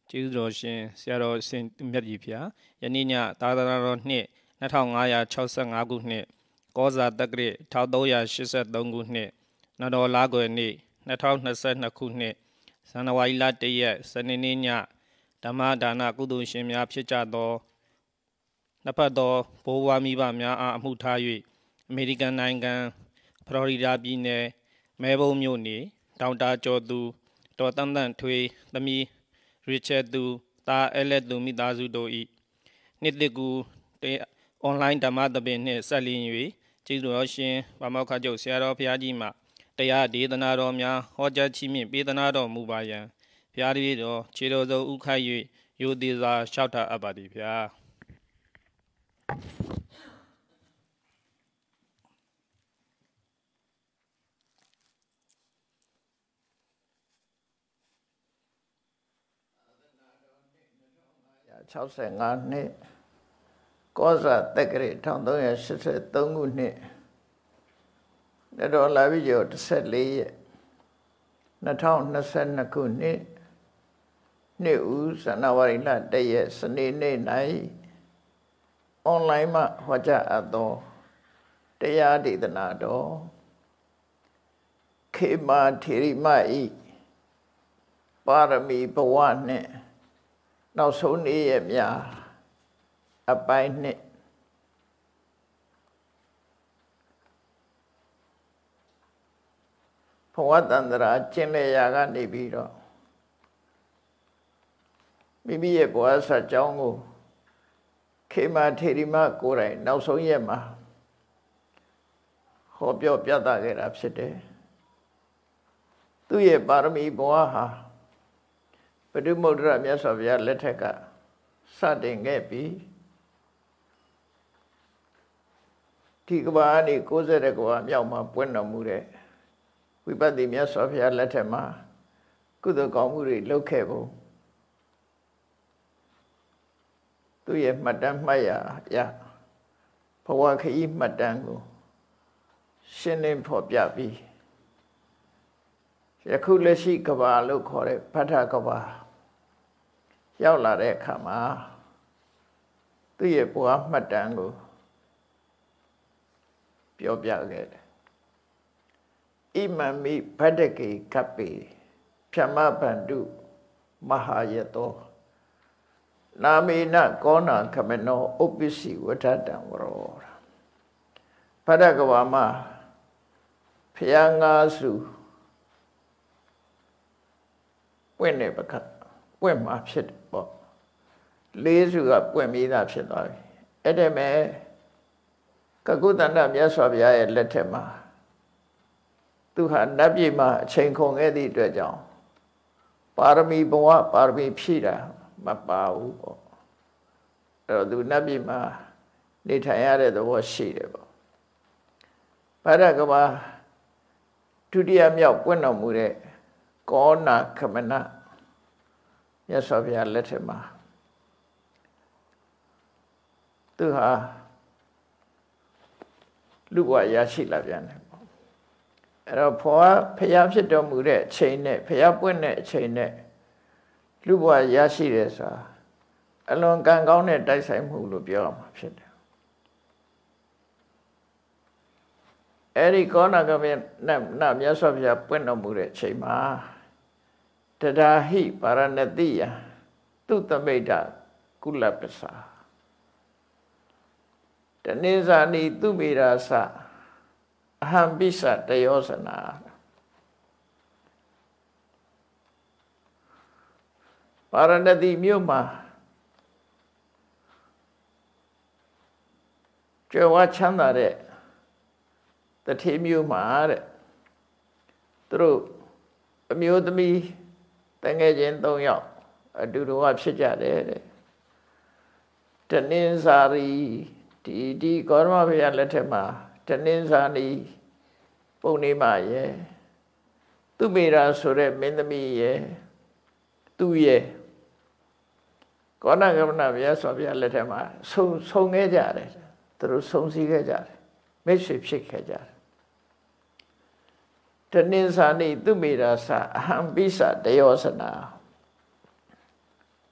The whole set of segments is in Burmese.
ကျေးဇူးတော်ရှင်ဆရာတော်ရှင်မြတ်ကြီးဖျားယနေ့ညသာသနာတော်နှစ်2565ခုနှစ်ကောဇာတက္ကရာ1383ခုနှစ်နတော်လာကွယ်နေ့2022ခုနှစ်ဇန်နဝါရီလ1ရက်စနေနေ့ညဓမ္မဒါနကုသိုလ်ရှင်များဖြစ်ကြသောနှစ်ဖက်သောဘိုးဘွားမိဘများအားအမှုထား၍အမေရိကန်နိုင်ငံဖလော်ရီဒါပြည်နယ်မဲဘုန်းမြို့နေဒေါက်တာကျော်သူတော်တန်းထွေးသမီးရစ်ချက်သူတာအဲလက်သူမိသားစုတို့၏နှစ်တကူအွန်လိုင်းဓမ္မသဘင်နှင့်ဆက်လျင်း၍ကျေးဇူးတော်ရှင်ဗမောက္ခကျုပ်ဆရာတော်ဘုရားကြီးမှတရားဒေသနာတော်များဟောကြားချီးမြှင့်ပေးသနာတော်မူပါယံဘုရားတပည့်တော်ခြေတော်စုံဥခိုက်၍ရိုသေစွာလျှောက်ထားအပ်ပါသည်ဗျာ 65နှစ်ကောဇာတက္ကရာ1383ခုနှစ်နတော်လာပြီကျော်14ရက်2022ခုနှစ်နေ့ဦးဇန်နဝါရီလ1ရက်စနေနေ့၌အွန်လိုင်းမှာဟောကြားအပ်သောတရားဒေသနာတော်ခေမာထေရီမဤပါရမီဘဝနှင့်နောက်ဆုံးနေ့ရက်များအပိုင်းနှစ်ဘဝတန္တရာကျင့်လေရာကနေပြီးတော့မိမိရဲ့ဘဝဆက်ကြောင်းကိုခေမာထေရီမကိုယ်တိုင်နောက်ဆုံးရက်မှာဟောပြောပြသခဲ့တာဖြစ်တယ်သူရဲ့ပါရမီဘဝဟာပဋိမုဒ္ဒရာမြတ်စွာဘုရားလက်ထက်ကစတင်ခဲ့ပြီးဒီကဘာအနေ60ကဘာမြောက်မှာပွင့်တော်မူတဲ့ဝိပဿနာမြတ်စွာဘုရားလက်ထက်မှာကုသိုလ်ကောင်းမှုတွေလုပ်ခဲ့ဖို့သူရဲ့မှတ်တမ်းမှတ်ရဘဝခရီးမှတ်တမ်းကိုရှင်းလင်းဖော်ပြပြီးယခုလက်ရှိကဘာလို့ခေါ်တဲ့ဖဋ္ဌကဘာရောက်လာတဲ့အခါမှာသူ့ရဲ့ဘဝမှတ်တမ်းကိုပြောပြခဲ့တယ်ဣမံမိဗတ္တကေကပ္ပေဖြမဗန္တုမဟာယတောနာမေနကောဏခမနောဥပ္ပစ္စည်းဝဋ္ဌတံဝရောဖဋ္ဌကဘာမှာဖျားငါးစုပွင့်နေပခတ်ပွင့်မှာဖြစ်တယ်ပေါ့လေးစုကပွင့်ပြီးသားဖြစ်သွားပြီအဲ့ဒါမဲ့ကကုသန္တမြတ်စွာဘုရားရဲ့လက်ထက်မှာသူဟာနတ်ပြည်မှာအချိန်ကုန်ခဲ့သည့်အတွက်ကြောင့်ပါရမီဘဝပါရမီဖြည့်တာမပါဘူးပေါ့အဲ့တော့သူနတ်ပြည်မှာနေထိုင်ရတဲ့သဘောရှိတယ်ပေါ့ဗရကဘာဒုတိယမြောက်ပွင့်တော်မူတဲ့ကောဏခမနမြတ်စွာဘုရားလက်ထက်မှာသူဟာလူဘဝရရှိလာပြန်တယ်ပေါ့အဲ့တော့ဘုရားဖြစ်တော်မူတဲ့အချိန်နဲ့ဘုရားပွင့်တဲ့အချိန်နဲ့လူဘဝရရှိတယ်ဆိုတာအလွန်ကံကောင်းတဲ့တိုက်ဆိုင်မှုလို့ပြောရမှာဖြစ်တယ်အဲ့ဒီကောဏကမနမြတ်စွာဘုရားပွင့်တော်မူတဲ့အချိန်မှာတဒါဟိပါရဏတိယသူသမိတ်တကုလပ္ပစာတနိဇာနိသူမေရာသအဟံပိစတယောဇနာပါရဏတိမြို့မှာကြွယ်ဝချမ်းသာတဲ့တထေမြို့မှာတဲ့သူတို့အမျိုးသမီးတငယ်ချင်း3ယောက်အတူတူဖြစ်ကြတယ်တဲ့တနင်္သာရီဒီကောရမဘုရားလက်ထက်မှာတနင်္သာရီပုံနေမရဲ့သူမေရာဆိုတဲ့မင်းသမီးရဲ့သူရဲ့ကောဏကမနဘုရားဆိုဘုရားလက်ထက်မှာဆုံခဲ့ကြတယ်သူတို့ဆုံစည်းခဲ့ကြတယ်မိတ်ဆွေဖြစ်ခဲ့ကြတယ်တနင်္သာရိသူမေရာသအဟံပိစတယောဇနာ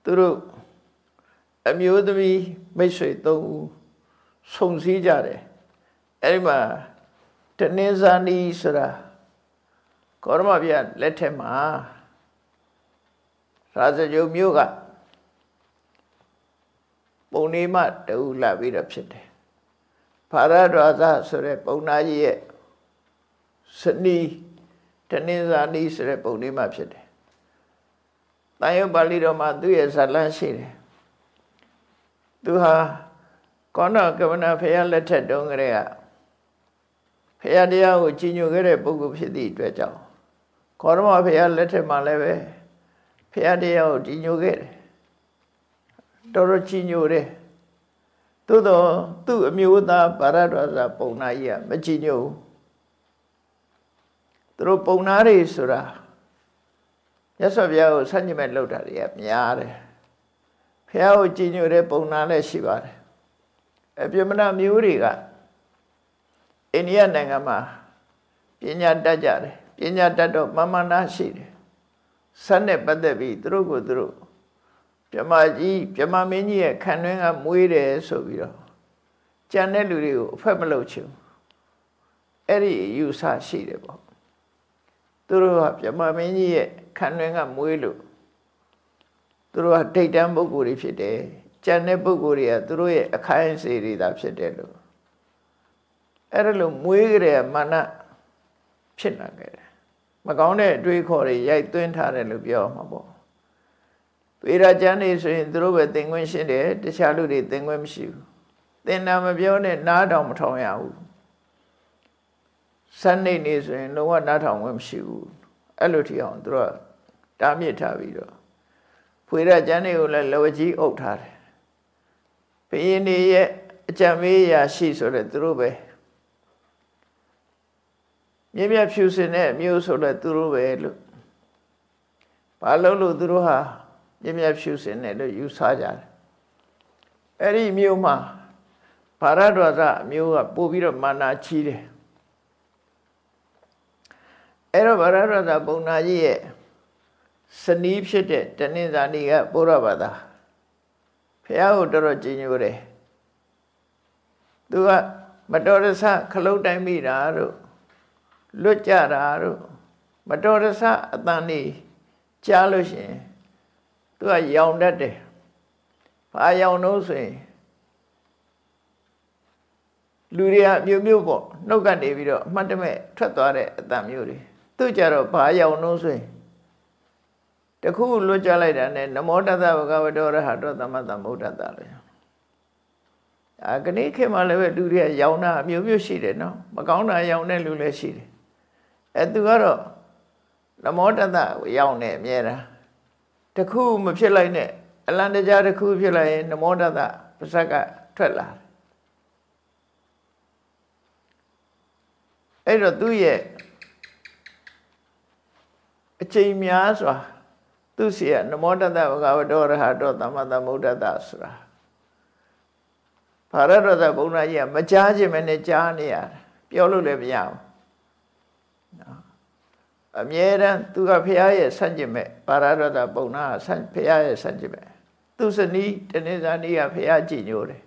သူတို့အမျိုးသမီးမိတ်ဆွေ3ဦးဆုံစည်းကြတယ်အဲ့ဒီမှာတနင်္ဇာနီဆိုတာကောရမဘုရားလက်ထက်မှာရာဇဂိုမြို့ကပုံနေမတူလာပြီးတော့ဖြစ်တယ်ဖာရဒွါဇဆိုတဲ့ပုံနာကြီးရဲ့စနီးတနင်္ဇာနီဆိုတဲ့ပုံနေမဖြစ်တယ်တန်ရုပ်ပါဠိတော်မှာသူ့ရဲ့ဇာတ်လမ်းရှိတယ်သူဟာကောဏကမဏဖရာလက်ထက်တုန်းကတည်းကဖရာတရားကိုကြီးညိုခဲ့တဲ့ပုဂ္ဂိုလ်ဖြစ်သည့်အတွက်ကြောင့်ကောရမဖရာလက်ထက်မှာလည်းပဲဖရာတရားကိုကြီးညိုခဲ့တယ်တော်တော်ကြီးညိုတယ်သို့တော့သူ့အမျိုးသားဗာရဒွါဇပုံနာကြီးကမကြီးညိုဘူးသူတို့ပုံနာတွေဆိုတာမြတ်စွာဘုရားကိုဆန့်ကျင်မဲ့လုပ်တာတွေကများတယ်ဖះကိုကြည်ညိုတဲ့ပုံနာလည်းရှိပါတယ်အပြမနာမျိုးတွေကအိန္ဒိယနိုင်ငံမှာပညာတတ်ကြတယ်ပညာတတ်တော့မာမနာရှိတယ်စက်နဲ့ပတ်သက်ပြီးသူတို့ကိုသူတို့ပြမကြီးပြမမင်းကြီးရဲ့ခံတွင်းကမွေးတယ်ဆိုပြီးတော့ကြံတဲ့လူတွေကိုအဖက်မလုပ်ချင်အဲ့ဒီယူဆရှိတယ်ပေါ့သူတို့ကပြမမင်းကြီးရဲ့ခံတွင်းကမွေးလို့သူတို့ကဒိဋ္ဌံပုဂ္ဂိုလ်တွေဖြစ်တယ်ကြံတဲ့ပုဂ္ဂိုလ်တွေကသူတို့ရဲ့အခိုင်အစေတွေသာဖြစ်တယ်လို့အဲ့ဒါလို့မွေးကြတဲ့မာနဖြစ်လာခဲ့တယ်မကောင်းတဲ့အတွေးခေါ်တွေရိုက်သွင်းထားတယ်လို့ပြောမှာပေါ့ဝေရာကျမ်းနေဆိုရင်သူတို့ပဲသင်ခွင့်ရှင်းတယ်တခြားလူတွေသင်ခွင့်မရှိဘူးသင်တာမပြောနဲ့နားတောင်မထောင်ရဘူးစနေနေဆိုရင်လုံးဝနားထောင်ခွင့်မရှိဘူးအဲ့လိုထီအောင်သူတို့တားမြစ်ထားပြီးတော့ဖွေရကျမ်းတွေကိုလည်းလဝကြီးအုပ်ထားတယ်ဘုရင်တွေရဲ့အကြံပေးရာရှိဆိုတဲ့သူတို့ပဲမြင့်မြတ်ဖြူစင်တဲ့မျိုးဆိုတဲ့သူတို့ပဲလို့ဘာလို့သူတို့ဟာမြင့်မြတ်ဖြူစင်တယ်လို့ယူဆကြတယ်အဲ့ဒီမျိုးမှာဗာရဒွါဇအမျိုးကပို့ပြီးတော့မာနာချီးတယ်အဲ့တော့ဗာရဒွါဇပုံနာကြီးရဲ့စနီးဖြစ်တဲ့တနင်္ဇာနီကပုရဘာသာဖះကိုတော်တော်ကြည်ညိုတယ်သူကမတော်တဆခလုတ်တိုင်းမိတာတို့လွတ်ကြတာတို့မတော်တဆအတန်နေကြားလို့ရှိရင်သူကရောင်တတ်တယ်ဘာရောင်လို့ဆိုရင်လူတွေကမျိုးပေါ့နှုတ်ကနေပြီးတော့အမှတ်တမဲ့ထွက်သွားတဲ့အတန်မျိုးတွေသူကြတော့ဘာရောင်လို့ဆိုရင်တခုလွတ်ကြလိုက်တာနဲ့နမောတသဗုဒ္ဓဝတ္တရဟတောသမ္မသမ္ဗုဒ္ဓတလို့ကနေ့ခေတ်မှာလည်းပဲလူတွေကရောင်တာမျိုးရှိတယ်နော်မကောင်းတာရောင်တဲ့လူလည်းရှိတယ်သူကတော့နမောတသရောင်နေအမြဲတမ်းတခုမဖြစ်လိုက်နဲ့အလံတကြားတခုဖြစ်လိုက်ရင်နမောတသပါဇက်ကထွက်လာတယ်အဲ့တော့သူ့ရဲ့အချိန်များစွာသူစီကနမောတသဘဂဝတောရဟတောသမ္မာသမ္ဗုဒ္ဓတဆိုတာဘာရဒ္ဒဘုန်းကြီးကမကြားခြင်းမနဲ့ကြားနေရတယ်ပြောလို့လည်းမရဘူးနော်အမြဲတမ်းသူကဖရာရဲ့ဆန့်ကျင်မဲ့ဘာရဒ္ဒဘုန်းနာဖရာရဲ့ဆန့်ကျင်မဲ့သူစနီးတနင်္ဇာနီးကဖရာကြည်ညိုတယ်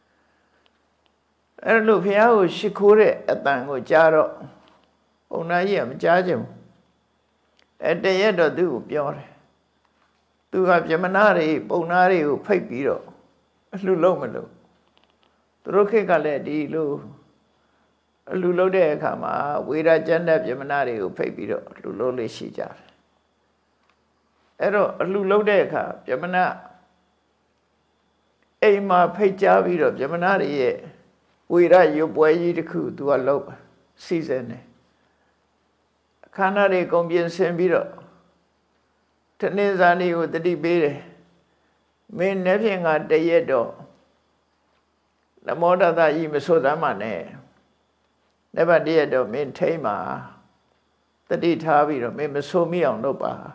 အဲ့လိုဖရာကိုရှိခိုးတဲ့အတန်ကိုကြားတော့ဘုန်းနာကြီးကမကြားခြင်းဘူးတရက်တော့သူ့ကိုပြောတယ်သူကပြမနာတွေပုံနာတွေကိုဖိတ်ပြီးတော့အလှလုံးမလို့သူတို့ခေတ်ကလည်းဒီလိုအလှလုံးတဲ့အခါမှာဝေရာကျမ်းတဲ့ပြမနာတွေကိုဖိတ်ပြီးတော့အလှလုံးလေးရှိကြတယ်အဲ့တော့အလှလုံးတဲ့အခါပြမနာအိမ်မှာဖိတ်ကြားပြီးတော့ပြမနာတွေရဲ့ဝေရာရွပွဲကြီးတစ်ခုသူကလုပ်စီစဉ်တယ်အခမ်းအနားတွေကုန်ပြင်ဆင်ပြီးတော့တနင်္ဇာနီကိုတတိပေးတယ်မင်းနေ့ဖြင့်ကတရက်တော့နမောတသကြီးမဆိုသမ်းပါနဲ့နေ့ပတ်တရက်တော့မင်းထိမ့်ပါတတိထားပြီးတော့မင်းမဆိုမိအောင်လုပ်ပါ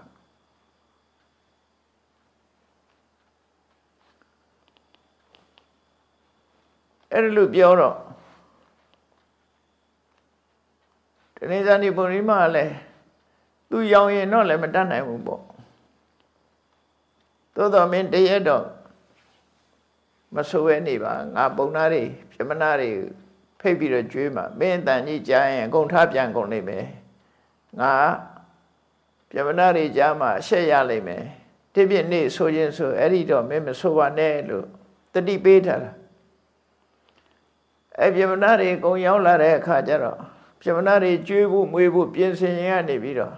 အဲ့လိုပြောတော့တနင်္ဇာနီပုရိမလည်းသူရောင်ရင်တော့လည်းမတတ်နိုင်ဘူးပေါ့သို့တော်မင်းတရက်တော့မဆိုးဝဲနေပါငါပုံနာတွေပြမနာတွေဖိတ်ပြီးတော့ကျွေးမှာမင်းအတန်ကြီးကြားရင်အကုန်ထားပြန်ကုန်လိမ့်မယ်ငါပြမနာတွေကြားမှာအရှက်ရလိမ့်မယ်တိပြည့်နေ့ဆိုခြင်းဆိုအဲ့ဒီတော့မင်းမဆိုးပါနဲ့လို့တတိပေးထားတာအဲ့ပြမနာတွေအကုန်ရောက်လာတဲ့အခါကျတော့ပြမနာတွေကျွေးဖို့မွေးဖို့ပြင်ဆင်ရနေပြီးတော့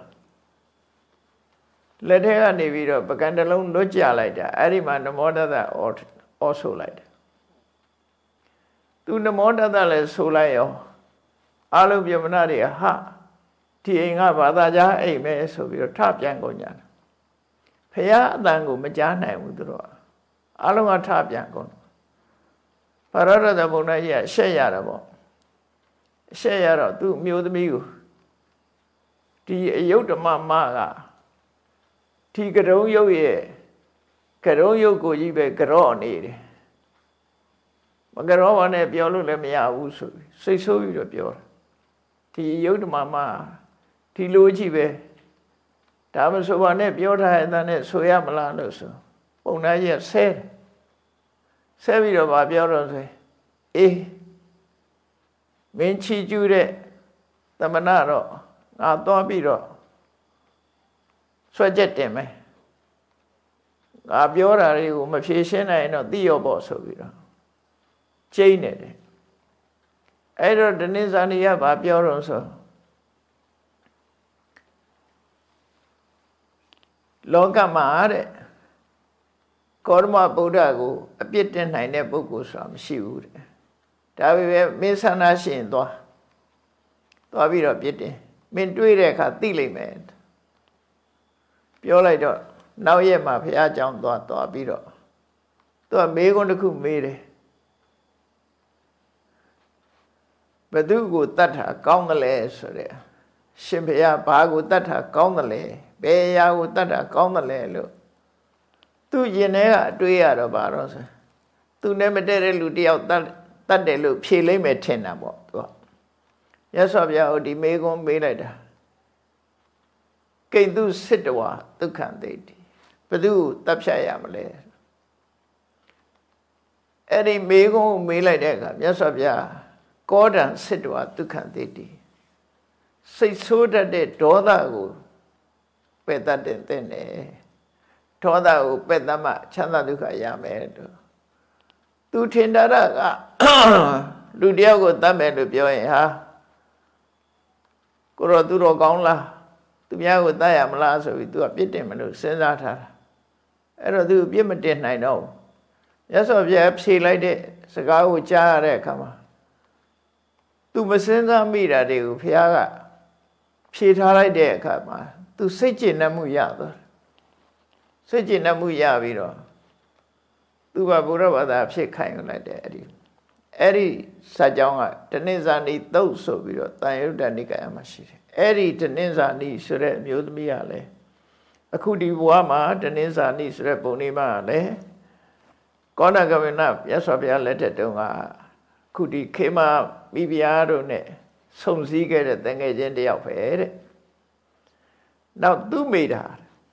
လက်ထဲကနေပြီးတော့ပကံတလုံးလွတ်ကြလိုက်တာအဲ့ဒီမှာနမောတတအောဆိုလိုက်တယ်သူနမောတတလည်းဆိုလိုက်ရောအလုံးပြမနာတွေဟာဒီအိမ်ကဘာသာကြားအိမ်ပဲဆိုပြီးတော့ထပြန်ကုန်ကြတယ်ဖះအတန်ကိုမကြားနိုင်ဘူးသူတို့အလုံးကထပြန်ကုန်ပရရတဘုံနဲ့ရှက်ရတာပေါ့ရှက်ရတော့သူ့မျိုးသမီးကိုဒီအယုဒ္ဓမမကဒီကရုံရုပ်ရဲ့ကရုံရုပ်ကိုကြီးပဲကြော့နေတယ်မကြောပါနဲ့ပြောလို့လည်းမရဘူးဆိုပြီးစိတ်ဆိုးပြီးတော့ပြောတာဒီယုဒ္ဓမမဒီလိုကြီးပဲဒါမဆိုပါနဲ့ပြောထားတဲ့အတန်းနဲ့ဆိုရမလားလို့ဆိုပုံနာကြီးဆဲပြီးတော့ဗာပြောတော့ဆိုအေးမင်းချီကျူးတဲ့သမဏတော့ငါသွားပြီးတော့ဆွဲချက်တင်မယ်ငါပြောတာတွေကိုမဖြေရှင်းနိုင်ရင်တော့သိရောပေါ့ဆိုပြီးတော့ကျိန်းနေတယ်အဲ့တော့ဒနိဇာနီကဗာပြောတော့ဆိုလောကမှာတဲ့ကောရမဗုဒ္ဓကိုအပြစ်တင်နိုင်တဲ့ပုဂ္ဂိုလ်ဆိုတာမရှိဘူးတဲ့ဒါပေမဲ့မင်းဆန္ဒရှိရင်သွားပြီးတော့ပြစ်တင်မင်းတွေးတဲ့အခါသိလိမ့်မယ်ပြောလိုက်တော့နောက်ရက်မှာဘုရားကျောင်းသွားပြီးတော့သူကမေးခွန်းတစ်ခုမေးတယ်ဘယ်သူကိုတတ်တာကောင်းတယ်လဲဆိုတဲ့ရှင်ဘုရားဘာကိုတတ်တာကောင်းတယ်လဲဘယ်အရာကိုတတ်တာကောင်းတယ်လဲလို့သူရင်ထဲကအတွေးရတော့ဘာတော့ဆိုသူနဲ့မတည့်တဲ့လူတယောက်တတ်တယ်လို့ဖြေလိုက်မယ်ထင်တာပေါ့သူကမြတ်စွာဘုရားဟိုဒီမေခွန်းမေးလိုက်တာကိဉ္တုစစ်တဝါဒုက္ခံသိတိဘယ်သူတပ်ဖြတ်ရမလဲအဲ့ဒီမေခွန်းကိုမေးလိုက်တဲ့အခါမြတ်စွာဘုရားကောဒံစစ်တဝါဒုက္ခံသိတိစိတ်ဆိုးတတ်တဲ့ဒေါသကိုပယ်တတ်တဲ့ဒေါသကိုပယ်တတ်မှချမ်းသာဒုက္ခရမယ်တို့သူထင်တာကလူတယောက်ကိုတတ်မယ်လို့ပြောရင်ဟာကိုရောသူတော်ကောင်းလားသူများကိုတတ်ရမလားဆိုပြီးသူကပြစ်တင်မလို့စဉ်းစားထားတာအဲ့တော့သူပြစ်မတင်နိုင်တော့ရသော်ပြဖြေလိုက်တဲ့စကားကိုကြားရတဲ့အခါမှာသူမစဉ်းစားမိတာတွေကိုဘုရားကဖြေထားလိုက်တဲ့အခါမှာသူစိတ်ကျဉ်နှံ့မှုရသွားစိတ်ကျဉ်နှံ့မှုရပြီးတော့သူကဘုရားဘာသာဖြစ်ခိုင်းလိုက်တယ်အဲ့ဒီစာကြောင်းကတဏိဇာနီသုတ်ဆိုပြီးတော့တန်ယုဒ္ဓနိကာယမှာရှိတယ်အဲ့ဒီတဏိဇာနီဆိုတဲ့အမျိုးသမီးကလည်းအခုဒီဘဝမှာတဏိဇာနီဆိုတဲ့ပုံလေးမှာလည်းကောဏဂဝိနမြတ်စွာဘုရားလက်ထက်တုန်းကခုဒီခေမမိဖုရားတို့နဲ့ဆုံစည်းခဲ့တဲ့တန်ငယ်ချင်းတယောက်ပဲတဲ့နောက်သူမိတာ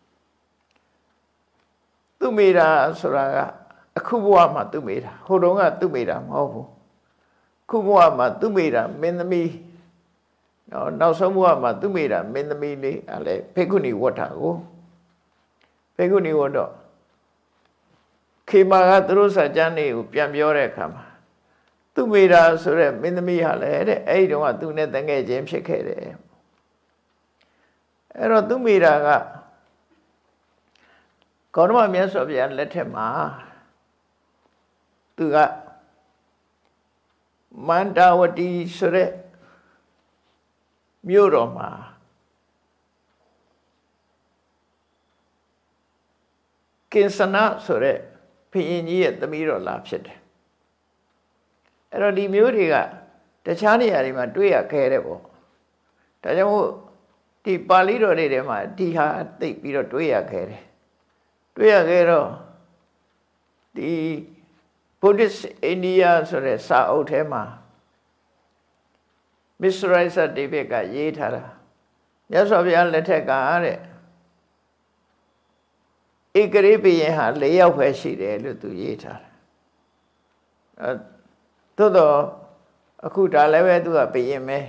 ဆိုတာကအခုဘဝမှာသူမိတာဟိုတုန်းကသူမိတာမဟုတ်ဘူးခုဘဝမှာသူမိတာမင်းသမီးနောက်ဆုံးဘဝမှာသူမိတာမင်းသမီးလေးအဲ့လေဖေကုဏီဝတ္ထကိုဖေကုဏီဝတ္ထခေမာကသူတို့စာကျမ်းတွေကိုပြန်ပြောတဲ့အခါမှာသူမိတာဆိုတဲ့မင်းသမီးဟာလည်းတဲ့အဲ့ဒီတုန်းကသူနဲ့တငယ်ချင်းဖြစ်ခဲ့တယ်အဲ့တော့သူမိတာကကောရမမြတ်စွာဘုရားလက်ထက်မှာသူကမန္တဝတီဆိုတဲ့မြို့တော်မှာကိစ္စနာဆိုတဲ့ဘုရင်ကြီးရဲ့သမီးတော်လာဖြစ်တယ်အဲ့တော့ဒီမျိုးတွေကတခြားနေရာတွေမှာတွေ့ရခဲ့တယ်ပေါ့ဒါကြောင့်မို့ဒီပါဠိတော်တွေထဲမှာဒီဟာသိပြီးတော့တွေ့ရခဲ့တယ်တွေ့ရခဲ့တော့ဒီ Buddhist India ဆိုတဲ့စာအုပ်ထဲမှာ Mr. David ကရေးထားတာမြတ်စွာဘုရားလက်ထက်ကတဲ့ဧကရေဘုရင်ဟာ၄ယောက်ပဲရှိတယ်လို့သူရေးထားတယ်သို့တော့အခုဒါလည်းပဲသူကဘုရင်ပဲ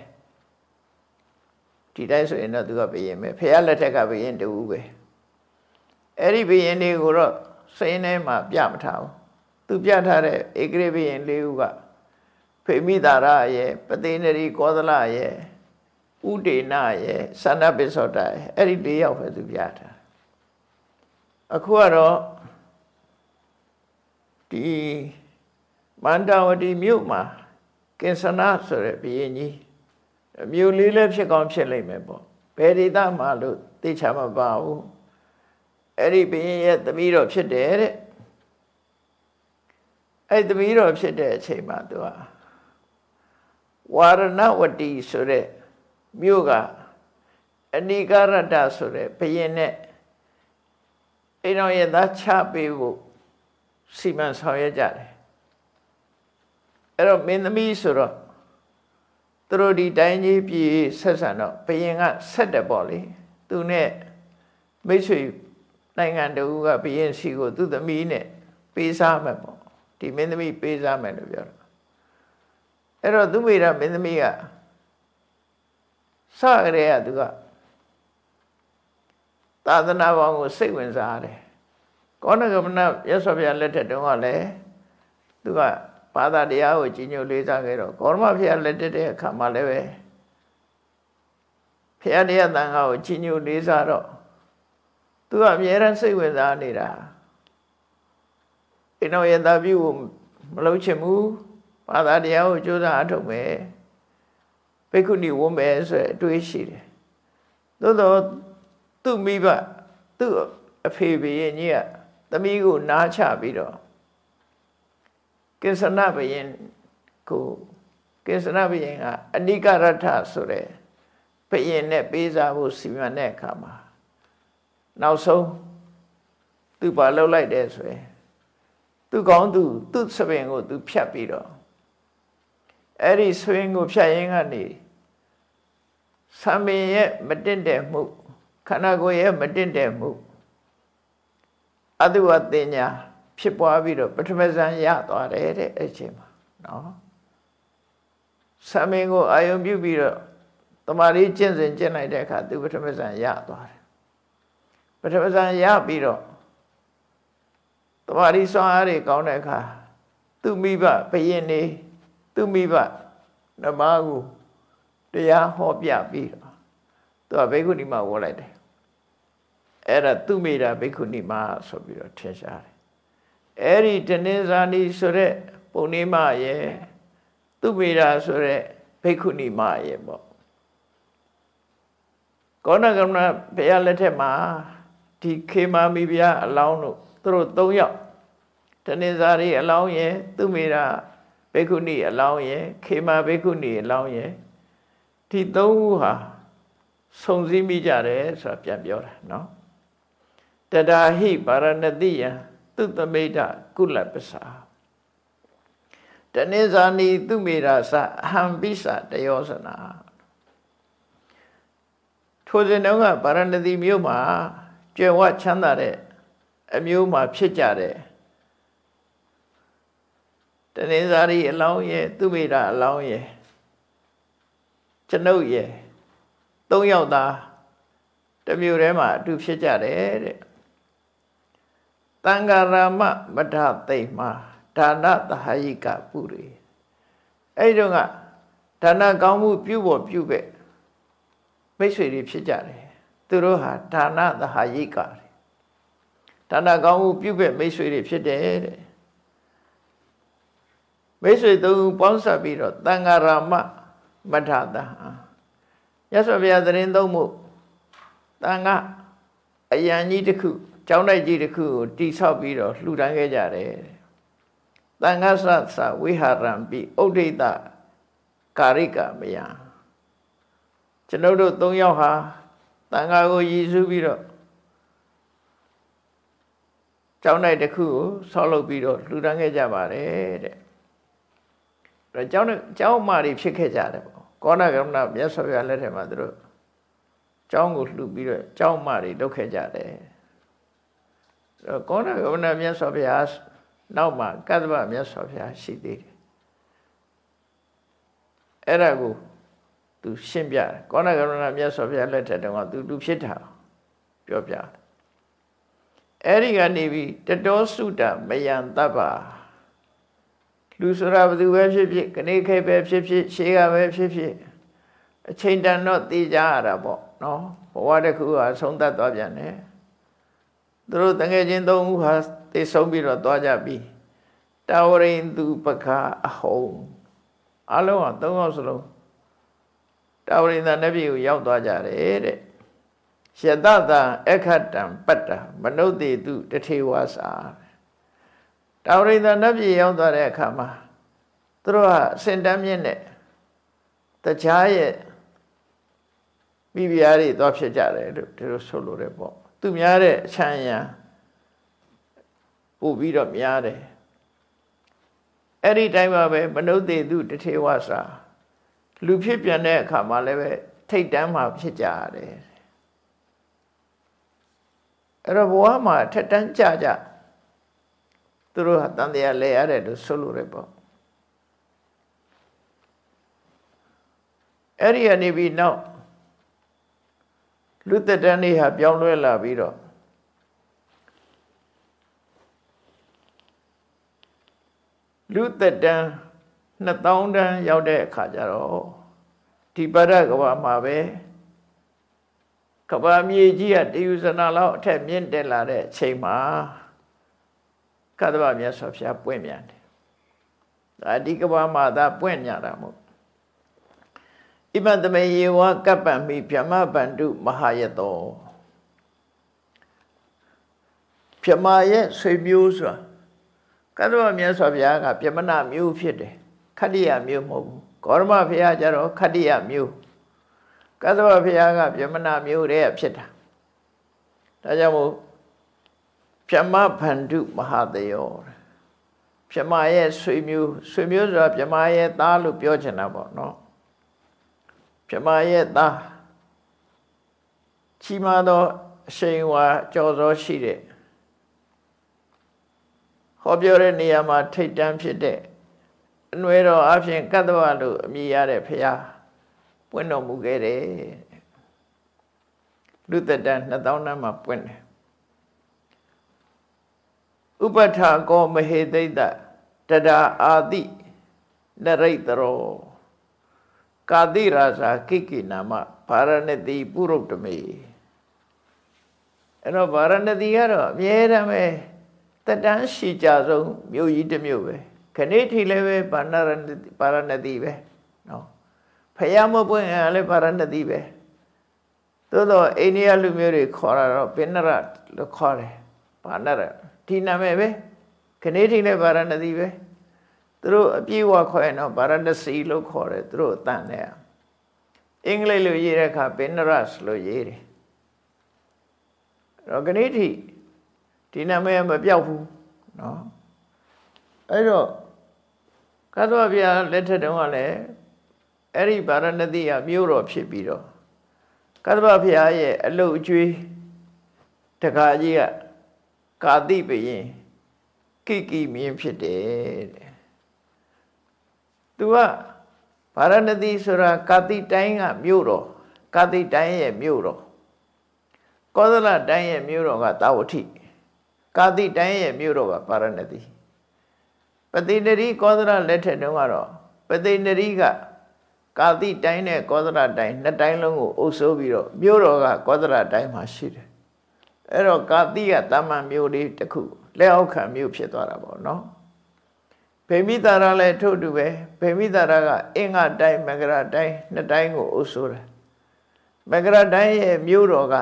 ဒီတိုင်းဆိုရင်တော့သူကဘုရင်ပဲဖះလက်ထက်ကဘုရင်တူပဲအဲ့ဒီဘုရင်တွေကိုတော့စိတ်ထဲမှာပြမထားဘူးသူပြထားတဲ့ဧကရေဘုရင်၄ဦးကဖေမိတာရရဲ့ပတိနရီကောသလရဲ့ဥဒေနရဲ့သန္နပိစ္ဆောတရဲ့အဲ့ဒီ၄ယောက်ပဲသူပြထားအခုကတော့ဒီမန္တဝတီမြို့မှာကင်္စနာဆိုတဲ့ဘုရင်ကြီးမြို့လေးလည်းဖြစ်ကောင်းဖြစ်လိမ့်မယ်ပေါ့ဘယ်ဒေသမှာလို့သိချမပါဘူးအဲ့ဒီဘုရင်ရဲ့သမီးတော်ဖြစ်တယ်တဲ့အဲ့သမီးတော်ဖြစ်တဲ့အချိန်မှာသူကဝါရဏဝတီဆိုတဲ့မြို့ကအနိကရတဆိုတဲ့ဘုရင်နဲ့အိမ်တော်ရဲ့သားချပေးဖို့စီမံဆောင်ရွက်ကြတယ်အဲ့တော့မင်းသမီးဆိုတော့သူတို့ဒီတိုင်းကြီးပြည်ဆက်ဆံတော့ဘုရင်ကဆက်တယ်ပေါ့လေသူနဲ့မိတ်ဆွေနိုင်ငံတူကဘုရင်စီကိုသူ့သမီးနဲ့ပေးစားမယ်ပေါ့ဒီမင်းသမီးပေးစားမယ်လို့ပြောတာအဲ့တော့သူမိတာမင်းသမီးကစရဲကသူကသာသနာပေါင်းကိုစိတ်ဝင်စားတယ်ကောဏဂမနရသော်ဘုရားလက်ထက်တုန်းကလည်းသူကဘာသာတရားကိုကြီးညိုလေးစားခဲ့တော့ဂေါရမဘုရားလက်ထက်တဲ့အခါမှာလည်းပဲဘုရားတရားသံဃာကိုကြီးညိုလေးစားတော့သူကအမြဲတမ်းစိတ်ဝင်စားနေတာအိမ်တော်ရတာပြုကိုမလုပ်ချင်ဘူးဘာသာတရားကိုကြိုးစားအထုတ်မယ်ဘိက္ခုနီဝတ်မယ်ဆိုတဲ့အတွေးရှိတယ်သို့တော့သူ့မိဘသူ့အဖေဘုရင်ကြီးကသမီးကိုနားချပြီးတော့ကင်္စနဘုရင်ကိုကင်္စနဘုရင်ကအနိကရထဆိုတဲ့ဘုရင်နဲ့ပေးစားဖို့စီမံတဲ့အခါမှာနောက်ဆုံးသူပါလှုပ်လိုက်တယ်ဆိုရင်သူကောင်းသူ့စပင်ကိုသူဖြတ်ပြီးတော့အဲ့ဒီစပင်ကိုဖြတ်ရင်းကနေဆံမင်ရဲ့မတင့်တယ်မှုခန္ဓာကိုယ်ရဲ့မတင့်တယ်မှုအတုဝတင်ညာဖြစ်ပွားပြီးတော့ပထမဇန်ရသွားတယ်တဲ့အချိန်မှာနော်ဆံမင်ကိုအာယုံပြုပြီးတော့တမာရီကျင့်စဉ်ကျင့်လိုက်တဲ့အခါသူပထမဇန်ရသွားတယ်ပထမဇန်ရပြီးတော့တမာရီစွမ်းအားတွေကောင်းတဲ့အခါသူမိဘဘုရင်နေသူမိဘနမကိုတရားဟောပြပြီးတော့သူကဘိက္ခုနီမဝေါ်လိုက်တယ်အဲ့ဒါသူမိတာဘိက္ခုနီမဆိုပြီးတော့ထင်ရှားတယ်အဲ့ဒီတနင်္ဇာနီဆိုတဲ့ပုံနေမရဲ့သူမိတာဆိုတဲ့ဘိက္ခုနီမရဲ့ပေါ့ကောဏဂမနဘုရားလက်ထက်မှာဒီခေမာမိဘုရားအလောင်းတို့သူတို့၃ယောက်တနင်္ဇာရီအလောင်းရဲ့သူမိတာဘိက္ခုနီအလောင်းရဲ့ခေမာဘိက္ခုနီအလောင်းရဲ့ဒီ၃ခုဟာဆုံစည်းမိကြတယ်ဆိုတာပြန်ပြောတာနော်တဒါဟိပါရဏတိယသူသမိတကုလပ္ပစာတနိဇာနီသူမေရာသအဟံပိစတယောဇနာထိုစဉ်တုန်းကပါရဏတိမြို့မှာကြွယ်ဝချမ်းသာတဲ့အမျိုးမှာဖြစ်ကြတယ်တနိဇာရီအလောင်းရဲ့သူမေရာအလောင်းရဲ့ကျွန်ုပ်ရဲ့၃ယောက်သားတစ်မြို့ထဲမှာအတူဖြစ်ကြတယ်တဲ့တံဃာရမမထသိမ့်မှာဒါနသဟယိကပုရိအဲ့ဒီတော့ကဒါနကောင်းမှုပြုဖို့ပြုပဲမိတ်ဆွေတွေဖြစ်ကြတယ်သူတို့ဟာဒါနသဟယိကဒါနကောင်းမှုပြုပဲမိတ်ဆွေတွေဖြစ်တယ်တဲ့မိတ်ဆွေသုံးပေါင်းစပ်ပြီးတော့တံဃာရမမထသရသော်ဘုရားသတင်းသုံးမှုတန်ကအယံကြီးတစ်ခုကျောင်းတိုက်ကြီးတစ်ခုကိုတိဆောက်ပြီးတော့လှူဒန်းခဲ့ကြတယ်တန်ခသသဝိဟာရံပိဥဒိတကာရိကမယကျွန်ုပ်တို့၃ယောက်ဟာတန်ခါကိုရည်စူးပြီးတော့ကျောင်းတိုက်တစ်ခုကိုဆောက်လုပ်ပြီးတော့လှူဒန်းခဲ့ကြပါတယ်တဲ့အဲကျောင်းမတွေဖြစ်ခဲ့ကြတယ်ပေါ့ကောဏဂမနမြတ်စွာဘုရားလက်ထက်မှာသူတို့ ကျောင်းကိုလှူပြီးတော့ကျောင်းမတွေလုပ်ခဲ့ကြတယ်ကောဏဂမဏမြတ်စွာဘုရားနောက်မှာကတ္တဗမြတ်စွာဘုရားရှိသေးတယ်အဲ့ဒါကိုသူရှင်းပြတယ်ကောဏဂမဏမြတ်စွာဘုရားလက်ထက်တုန်းကသူလူဖြစ်တာပြောပြတယ်အဲ့ဒီကနေပြီးတတောစုတမယံတပ္ပလူဆိုတာဘယ်သူပဲဖြစ်ဖြစ်ကနေခဲပဲဖြစ်ဖြစ်ရှေးကပဲဖြစ်ဖြစ်အချိန်တန်တော့သိကြရတာပေါ့နော်ဘဝတစ်ခုဟာဆုံးသက်သွားပြန်တယ်သူတို့တငယ်ချင်းသုံးဦးဟာသိဆုံးပြီးတော့သွားကြပြီတာဝရိန်သူပခအဟုံအလုံးဟာသုံးယောက်စလုံးတာဝရိန်သာနတ်ပြည်ကိုရောက်သွားကြတယ်တဲ့ယတတံအခတံပတ္တမနုဿေတုတထေဝါစာတာဝရိန်သာနတ်ပြည်ရောက်သွားတဲ့အခါမှာသူတို့ဟာစင်တမ်းမြင့်တဲ့တရားရဲ့မိဖုရားတွေသွားဖြစ်ကြတယ်လို့ဒီလိုဆိုလိုတယ်ပေါ့သူများတဲ့အချမ်းရံပို့ပြီးတော့များတယ်အဲ့ဒီတိုင်းမှာပဲမနုဿေတုတထေဝါစာလူဖြစ်ပြန်တဲ့အခါမှာလည်းပဲထိတ်တန်းမှာဖြစ်ကြရတယ်အဲ့တော့ဘဝမှာထက်တန်းကြကြသူတို့ဟာတန်တရားလဲရတယ်လို့ဆိုလိုတယ်ပေါ့အဲ့ဒီကနေပြီးနောက်လူသက်တမ်းတွေဟာပြောင်းလဲလာပြီးတော့လူသက်တမ်း2000တန်းရောက်တဲ့အခါကျတော့ဒီပရကဘာမှာပဲကဘာမြေကြီးကတယူဇနာလောက်အထက်မြင့်တက်လာတဲ့အချိန်မှာကတ္တဗမြတ်စွာဘုရားပွင့်ပြန်တယ်ဒါဒီကဘာမှာသာပွင့်ညာတာမို့ဣမတမေယေဝကပ္ပံမိဗြဟ္မဗန္ဓုမဟာယတောဗြဟ္မာရဲ့ဆွေမျိုးဆိုတာကတ္တဗမြတ်စွာဘုရားကဗြဟ္မဏမျိုးဖြစ်တယ်ခတ္တိယမျိုးမဟုတ်ဘူးဂေါရမဘုရားကျတော့ခတ္တိယမျိုးကတ္တဗဘုရားကဗြဟ္မဏမျိုးတည်းဖြစ်တာဒါကြောင့်မို့ဗြဟ္မဗန္ဓုမဟာတယောဗြဟ္မာရဲ့ဆွေမျိုးဆိုတာဗြဟ္မာရဲ့သားလို့ပြောချင်တာပေါ့နော်ဗြဟ္မာရဲ့သားချီးမားသောအရှိန်ဝါကြော်စောရှိတဲ့ဟောပြောတဲ့နေရာမှာထိတ်တန်းဖြစ်တဲ့အနွယ်တော်အဖြစ်ကတ္တဗလို့အမည်ရတဲ့ဘုရားပွင့်တော်မူခဲ့တယ်လူသက်တမ်း2000တန်းမှာပွင့်တယ်ဥပထာကောမဟေသိတ္တတဒါအာတိနရိတရောကာတိရာဇာကိကိနာမဗာရဏတိပုရုတ္တမေအဲ့တော့ဗာရဏတိကတော့အမြဲတမ်းပဲတက်တန်းရှိကြဆုံးမြို့ကြီးတစ်မြို့ပဲခဏိထိလည်းပဲဗာရဏတိပဲနော်ဖယားမပွင့်ရလည်းဗာရဏတိပဲသို့တော့အိန္ဒိယလူမျိုးတွေခေါ်တာတော့ပိဏရလို့ခေါ်တယ်ဗာဏရဒီနာမည်ပဲခဏိထိလည်းဗာရဏတိပဲသူတို့အပြည့်အဝခေါ်ရင်တော့ဗာရဏစီလို့ခေါ်တယ်သူတို့အတန်နဲ့အင်္ဂလိပ်လိုရေးတဲ့အခါပိဏရတ်လို့ရေးတယ်တော့ခဏိထိဒီနာမည်မပြောက်ဘူးနော်အဲ့တော့ကတ္တဗဘုရားလက်ထက်တုန်းကလည်းအဲ့ဒီဗာရဏသီကမြို့တော်ဖြစ်ပြီးတော့ကတ္တဗဘုရားရဲ့အလုတ်အကျွေးတခါကြီးကကာတိဘုရင်ကိကိမင်းဖြစ်တယ်တဲ့သူကဗာရဏသီဆိုတာကာတိတိုင်းကမြို့တော်ကာတိတိုင်းရဲ့မြို့တော်ကောသလတိုင်းရဲ့မြို့တော်ကတာဝတိကာတိတိုင်းရဲ့မြို့တော်ကဗာရဏသီပတိနရီကောသလလက်ထက်တုန်းကတော့ပတိနရီကကာတိတိုင်းနဲ့ကောသလတိုင်းနှစ်တိုင်းလုံးကိုအုပ်စိုးပြီးတော့မြို့တော်ကကောသလတိုင်းမှာရှိတယ်အဲ့တော့ကာတိကတာမန်မြို့လေးတစ်ခုလက်အောက်ခံမြို့ဖြစ်သွားတာပေါ့နော်ဗေမိတာရလည်းထို့တူပဲဗေမိတာရကအင်္ဂတိုင်းမဂရတိုင်းနှစ်တိုင်းကိုအုပ်စိုးတယ်မဂရတိုင်းရဲ့မြို့တော်က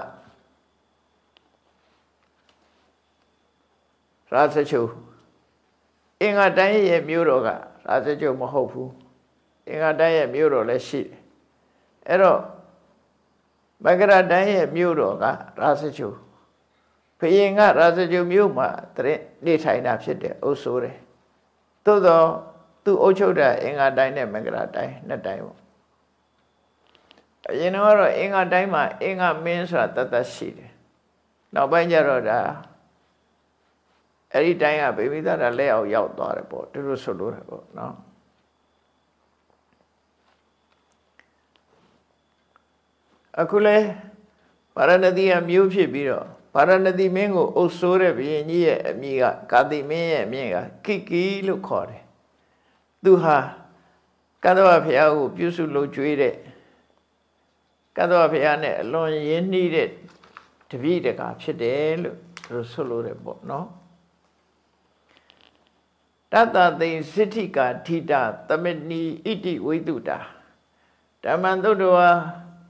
ရာဇချုအင်္ဂတိုင်းရဲ့မြို့တော်ကရာဇချုမဟုတ်ဘူးအင်္ဂတိုင်းရဲ့မြို့တော်လည်းရှိတယ်အဲ့တော့မဂရတိုင်းရဲ့မြို့တော်ကရာဇချုဘုရင်ကရာဇချုမြို့မှာတရက်နေထိုင်တာဖြစ်တယ်အုပ်စိုးတယ်သို့တော့သူအုပ်ချုပ်တဲ့အင်္ဂတိုင်းနဲ့မဂရတိုင်းနှစ်တိုင်းပေါ့အရင်တော့အင်္ဂတိုင်းမှာအင်္ဂမင်းဆိုတာတတ်တတ်ရှိတယ်နောက်ပိုင်းကျတော့ဒါအဲ့ဒီတိုင်းကဗေမိသတာလက်အောက်ရောက်သွားတယ်ပေါ့သူတို့ဆိုလို့တယ်ပေါ့နော်အခုလဲဗာရာဏသီကမြို့ဖြစ်ပြီးတော့ဗာရာဏသီမင်းကိုအုပ်စိုးတဲ့ဘုရင်ကြီးရဲ့အမည်ကကာတိမင်းရဲ့အမည်ကကိကီလို့ခေါ်တယ်သူဟာကတ္တဝဘုရားကိုပြုစုလုပ်ကြွေးတဲ့ကတ္တဝဘုရားနဲ့အလွန်ရင်းနှီးတဲ့တပည့်တကာဖြစ်တယ်လို့သူတို့ဆိုလို့တယ်ပေါ့နော်တတ္တသိစိဋ္ဌိကာဓိတာသမဏီဣတိဝိတုတာဓမ္မံသုတ္တဝါ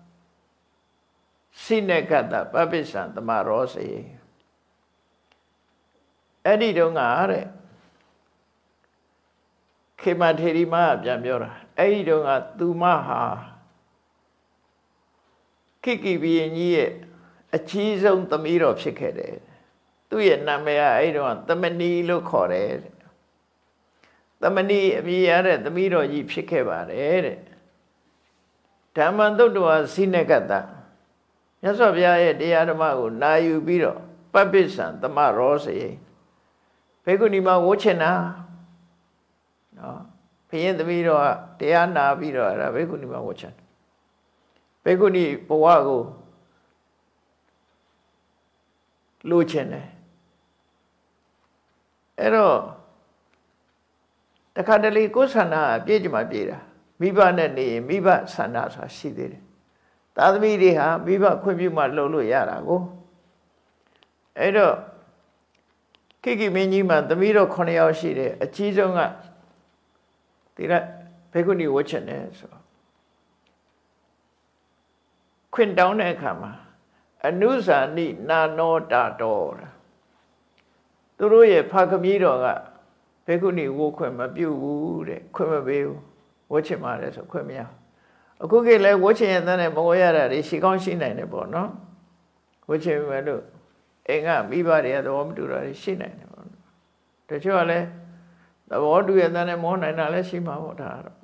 စိနကတ္တပပိစ္ဆံသမရောစေအဲ့ဒီတော့ငါတဲ့ခေမထေရီမပြန်ပြောတာအဲ့ဒီတော့ငါသူမဟာခိကိဘုရင်ကြီးရဲ့အကြီးဆုံးသမီးတော်ဖြစ်ခဲ့တယ်သူ့ရဲ့နာမည်ကအဲ့တော့သမဏီလို့ခေါ်တယ်သမဏီအမည်ရတဲ့သမီးတော်ကြီးဖြစ်ခဲ့ပါတယ်တဲ့ဓမ္မံသုတ္တဝါစိနကတ္တမြတ်စွာဘုရားရဲ့တရားဓမ္မကိုနာယူပြီးတော့ပပိစ္ဆံသမရောစေဘေကုဏီမှာဝှချင်တာနော်ဘုရင်သမီးတော်ကတရားနာပြီးတော့အဲ့ဒါဘေကုဏီမှာဝှချင်ဘေကုဏီဘဝကိုလိုချင်တယ်အဲ့တော့တခါတလေကိုယ်ဆန္ဒအပြည့်ကြမှာပြည့်တာမိဘနဲ့နေရင်မိဘဆန္ဒဆိုတာရှိသေးတယ်သာသမီတွေဟာမိဘခွင့်ပြုမှလှုပ်လို့ရတာကိုအဲ့တော့ခိကိမင်းကြီးမှာသမီးတော်9ယောက်ရှိတယ်အကြီးဆုံးကဒီကဘေကုဏီဝှချင်တယ်ဆိုခွင့်တောင်းတဲ့အခါမှာအနုဇာနိနာနောတာတော်သူတို့ရဲ့ဖခင်ကြီးတော်ကဘေကုဏီဝှခွင့်မပြုဘူးတဲ့ခွင့်မပေးဘူးဝှချင်ပါတယ်ဆိုခွင့်မရအခုကလည်းဝှချင်ရတဲ့မဝရတာတွေရှိကောင်းရှိနိုင်တယ်ပေါ့နော်ဝှချင်မယ်လို့အိမ်ကမိဘတွေကသဘောမတူတာတွေရှိနိုင်တယ်ပေါ့တချို့ကလည်းသဘောတူရတဲ့မောနိုင်တာလည်းရှိမှာပေါ့ဒါတော့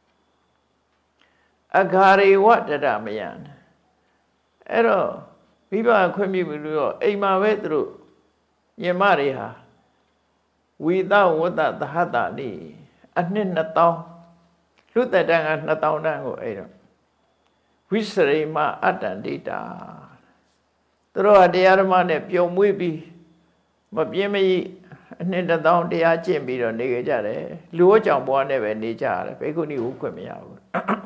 အဂါရေဝတတမယံအဲ့တော့မိဘခွင့်ပြုပြီးတော့အိမ်မှာပဲသူတို့ညီမတွေဟာဝိသဝတ္တသဟတနိအနှစ်2000လူသက်တန်းက2000တန်းကိုအဲ့တော့ဝိစရိမအတ္တန္တိတာသူတို့ကတရားဓမ္မနဲ့ပျော်မွေ့ပြီးမပြင်းမကြီးအနှစ်1000တရားကျင့်ပြီးတော့နေကြတယ်လူ့ကြောင့်ဘဝနဲ့ပဲနေကြရတယ်ဘေကုဏီဝခွင့်မရဘူး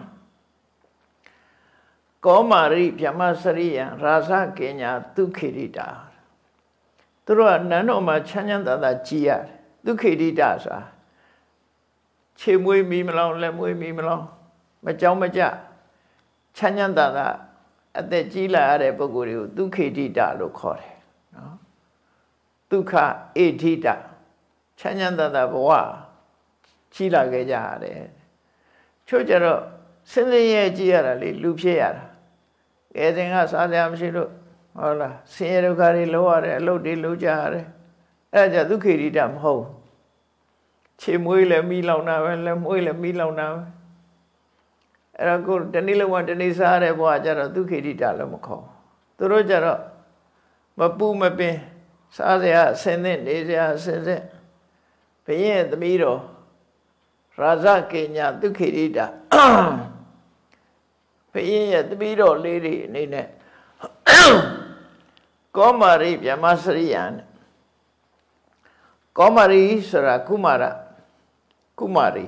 ကောမာရိဗြဟ္မစရိယံရာဇကေညာဒုခိရိတာသူတို့ကနန်းတော်မှာချမ်းချမ်းသာသာကြည်ရတယ်ဒုခိရိတာဆိုတာခြေမွေးမီမလောင်လက်မွေးမီမလောင်မကြောက်မကြချမ်းချမ်းသာသာအသက်ကြီးလာရတဲ့ပုဂ္ဂိုလ်တွေကိုဒုခိရိတာလို့ခေါ်တယ်နော်ဒုက္ခအေဋိတာချမ်းချမ်းသာသာဘဝကြီးလာခဲ့ကြရတယ်ချို့ကြတော့စင်စင်ရဲကြည့်ရတာလေလူဖြစ်ရတာကဲတင်ကစားကြမရှိလို့ဟုတ်လားဆင်းရဲဒုက္ခတွေလောရတယ်အလုပ်တွေလုပ်ကြရတယ်အဲ့ဒါကြဒုက္ခိရိတမဟုတ်ခြေမွေးလည်းမိလောင်တာပဲလက်မွေးလည်းမိလောင်တာပဲအဲ့တော့ကိုတနေ့လုံးကတနေ့စားရတဲ့ဘဝကျတော့ဒုက္ခိရိတလည်းမခေါ်သူတို့ကြတော့မပူမပင်စားစရာအစင်းနဲ့နေစရာအစင်းနဲ့ဘုရင်ရဲ့သမီးတော်ရာဇကေညာဒုက္ခိရိတဘုရင်ရဲ့သမီးတော်လေးတွေအနေနဲ့ကောမာရိဗြဟ္မစရိယံကောမာရိဆိုတာကုမာရကုမာရိ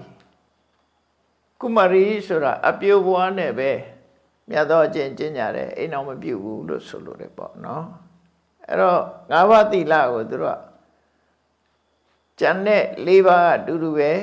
ဆိုတာအပြိုဘွားနဲ့ပဲမြတ်သောအကျင့်ကျင့်ကြတယ်အိမ်အောင်မပြုတ်ဘူးလို့ဆိုလိုတယ်ပေါ့နော်အဲ့တော့၅ပါးသီလကိုသူတို့ကကျန်တဲ့၄ပါးအတူတူပဲ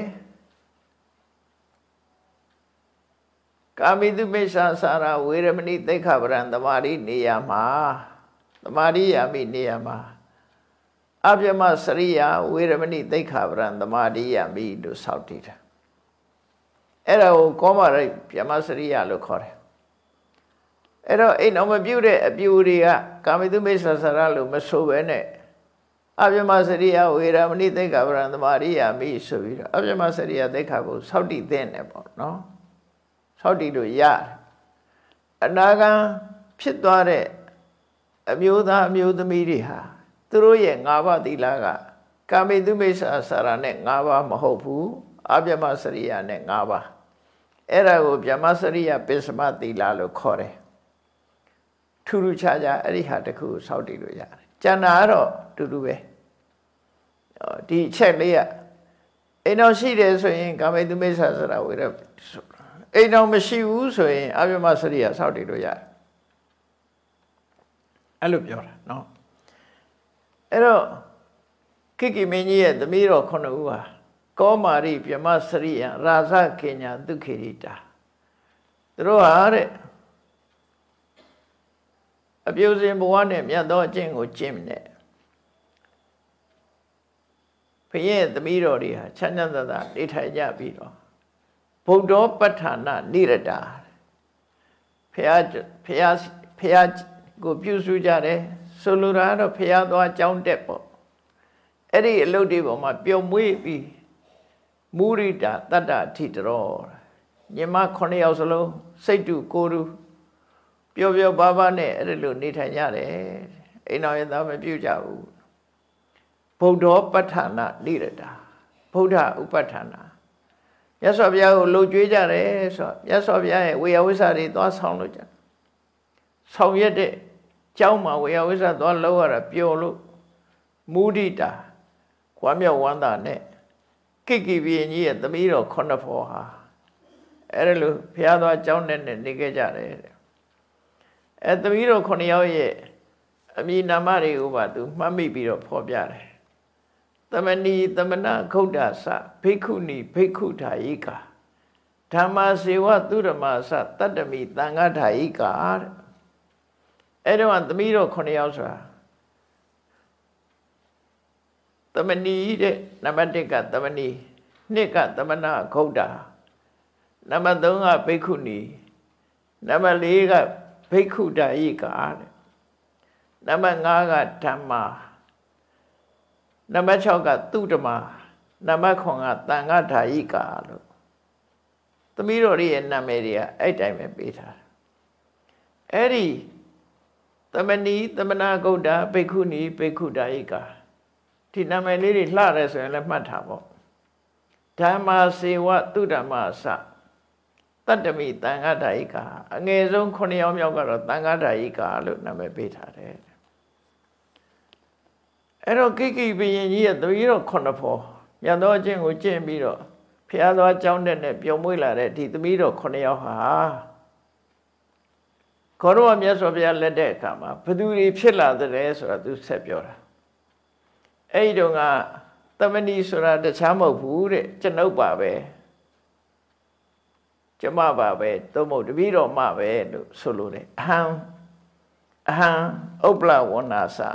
ကာမိတုမိစ္ဆာစာရဝေရမဏိသိက္ခာပရံသမာဓိနေရာမှာသမာဓိယာမိနေရာမှာအပြမစရိယဝေရမဏိသိက္ခာပရံသမာဓိယာမိလို့ဆောက်တည်တာအဲ့ဒါကိုကောမရိပြမစရိယလို့ခေါ်တယ်အဲ့တော့အိမ်အောင်မပြုတ်တဲ့အပြူတွေကကာမိတုမိစ္ဆာစာရလို့မဆိုဘဲနဲ့အပြမစရိယဝေရမဏိသိက္ခာပရံသမာဓိယာမိဆိုပြီးတော့အပြမစရိယသိက္ခာကိုဆောက်တည်တဲ့နေပေါ့နော်ဆောက်တည်လို့ရတယ်အနာဂံဖြစ်သွားတဲ့အမျိုးသားအမျိုးသမီးတွေဟာသူတို့ရဲ့၅ပါးသီလကကာမိတုမိစ္ဆာစာရနဲ့၅ပါးမဟုတ်ဘူးအဗျမစရိယနဲ့၅ပါးအဲ့ဒါကိုဗျမစရိယပိစမသီလလို့ခေါ်တယ်ထူးထူးခြားခြားအဲ့ဒီဟာတစ်ခုကိုစောင့်တည်လို့ရတယ်ကျန်တာကတော့တူတူပဲဒီအချက်လေးကအိမ်တော်ရှိတယ်ဆိုရင်ကာမိတုမိစ္ဆာစာရဝေရအိမ်တော်မရှိဘူးဆိုရင်အဗျမစရိယစောင့်တည်လို့ရတယ်အဲ့လိုပြောတာနော်အဲ့တော့ကိကိမင်းကြီးရဲ့သမီးတော်9ဦးဟာကောမာရိဗြဟ္မစရိယရာဇကေညာဒုက္ခိရိတာသူတို့ဟာတဲ့အပြုစဉ်ဘဝနဲ့မြတ်သောအကျင့်ကိုကျင့်နေဘုရားသမီးတော်တွေဟာချမ်းချမ်းသာသာနေထိုင်ကြပြီးတော့ဗုဒ္ဓပဋ္ဌာနာနိရတာဘုရားကိုပြုစုကြတယ်ဆိုလိုတာတော့ဘုရားသွားကြောင်းတက်ပေါ့အဲ့ဒီအလုပ်တွေပေါ်မှာပျော်မွေ့ပြီးမုရိတာတတ္တအထိတော်ညီမ9ယောက်စလုံးစိတ်တူကိုယ်တူပျော်ပျော်ပါးပါးနဲ့အဲ့ဒီလိုနေထိုင်ကြတယ်အိမ်တော်ရသားမပြုတ်ကြဘူးဗုဒ္ဓပဋ္ဌာနာနိရတာဗုဒ္ဓဥပဋ္ဌာနာမြတ်စွာဘုရားကိုလှုပ်ကြွေးကြတယ်ဆိုတော့မြတ်စွာဘုရားရဲ့ဝေယဝိဇ္ဇာတွေသွားဆောင်လို့ကြဆောင်ရက်တဲ့ကျောင်းမှာဝေယဝိဇ္ဇာသွားလှုပ်ရတာပျော်လို့မုဒိတာဝမ်းမြောက်ဝမ်းသာနဲ့ကိကိဘုရင်ကြီးရဲ့သမီးတော်9ဖော်ဟာအဲ့ဒါလို့ဘုရားသွားကျောင်းနဲ့နေခဲ့ကြတယ်အဲသမီးတော်9ယောက်ရဲ့အမည်နာမတွေကိုပါသူမှတ်မိပြီးတော့ဖော်ပြတယ်သမဏီသမဏဂௌတ္တသဘိက္ခုနီဘိက္ခုဓာယိကာဓမ္မာစေဝသူရမသတတ္တမိသံဃာဓာယိကာတဲ့အဲ့တော့သမီးတော်9ယောက်ဆိုတာသမဏီတဲ့နံပါတ်1ကသမဏီ2ကသမဏဂௌတ္တနံပါတ်3ကဘိက္ခုနီနံပါတ်4ကဘိက္ခုဓာယိကာတဲ့နံပါတ်5ကဓမ္မာနံပါတ်6ကသူဓမ္မာနံပါတ်9ကသံဃာဓာယိကာလို့သမီးတော်ရဲ့နာမည်တွေကအဲ့တိုင်းပဲပေးထားတာအဲ့ဒီသမဏီသမဏဂௌတ္တဘိက္ခုနီဘိက္ခုဓာယိကာဒီနာမည်လေးတွေလှရဲဆိုရင်လည်းမှတ်ထားပေါ့ဓမ္မာစေဝသူဓမ္မာသတတ္တမိသံဃာဓာယိကာအငယ်ဆုံး9ယောက်မြောက်ကတော့သံဃာဓာယိကာလို့နာမည်ပေးထားတယ်အဲ့တော့ကိကိဘုရင်ကြီးရဲ့သမီးတော်9ဖော်မြတ်သောအကျင့်ကိုကျင့်ပြီးတော့ဖျားသွားကြောင်းတဲ့ပျော်မွေ့လာတဲ့ဒီသမီးတော်9ယောက်ဟာခေါ်တော့မြတ်စွာဘုရားလက်တဲ့အခါမှာဘသူတွေဖြစ်လာတဲ့ဆိုတာသူဆက်ပြောတာအဲ့ဒီတော့ကသမဏီဆိုတာတခြားမဟုတ်ဘူးတဲ့ကျွန်ုပ်ပါပဲကျမပါပဲသို့မဟုတ်တပည့်တော်မပဲလို့ဆိုလိုတယ်အဟံဥပ္ပလဝဏ္ဏစာ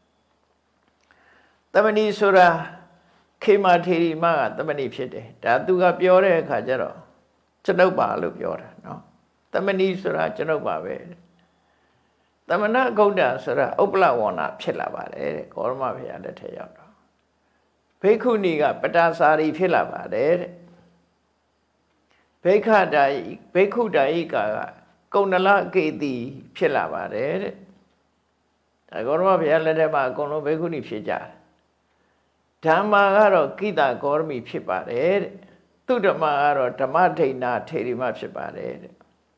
သမဏီဆိုတာခေမာထေရီမကသမဏီဖြစ်တယ်ဒါသူကပြောတဲ့အခါကျတော့ကျွန်ုပ်ပါလို့ပြောတာနော်သမဏီဆိုတာကျွန်ုပ်ပါပဲသမဏဂௌတ္တဆိုတာဥပ္ပလဝဏ္ဏဖြစ်လာပါတယ်တဲ့ကောရမဘုရားလက်ထက်ရောက်တော့ဘိက္ခုနီကပတာစာရီဖြစ်လာပါတယ်တဲ့ဘိက္ခဒာယိဘိက္ခုဒာယိကာကကုဏလကေတိဖြစ်လာပါတယ်တဲ့ဒါကောရမဘုရားလက်ထက်မှာအကုန်လုံးဘိက္ခုနီဖြစ်ကြတယ်ဓမ္မာကတော့ကိတဂေါရမီဖြစ်ပါတယ်တဲ့သူဓမ္မာကတော့ဓမ္မဒိဏထေရီမဖြစ်ပါတယ်တဲ့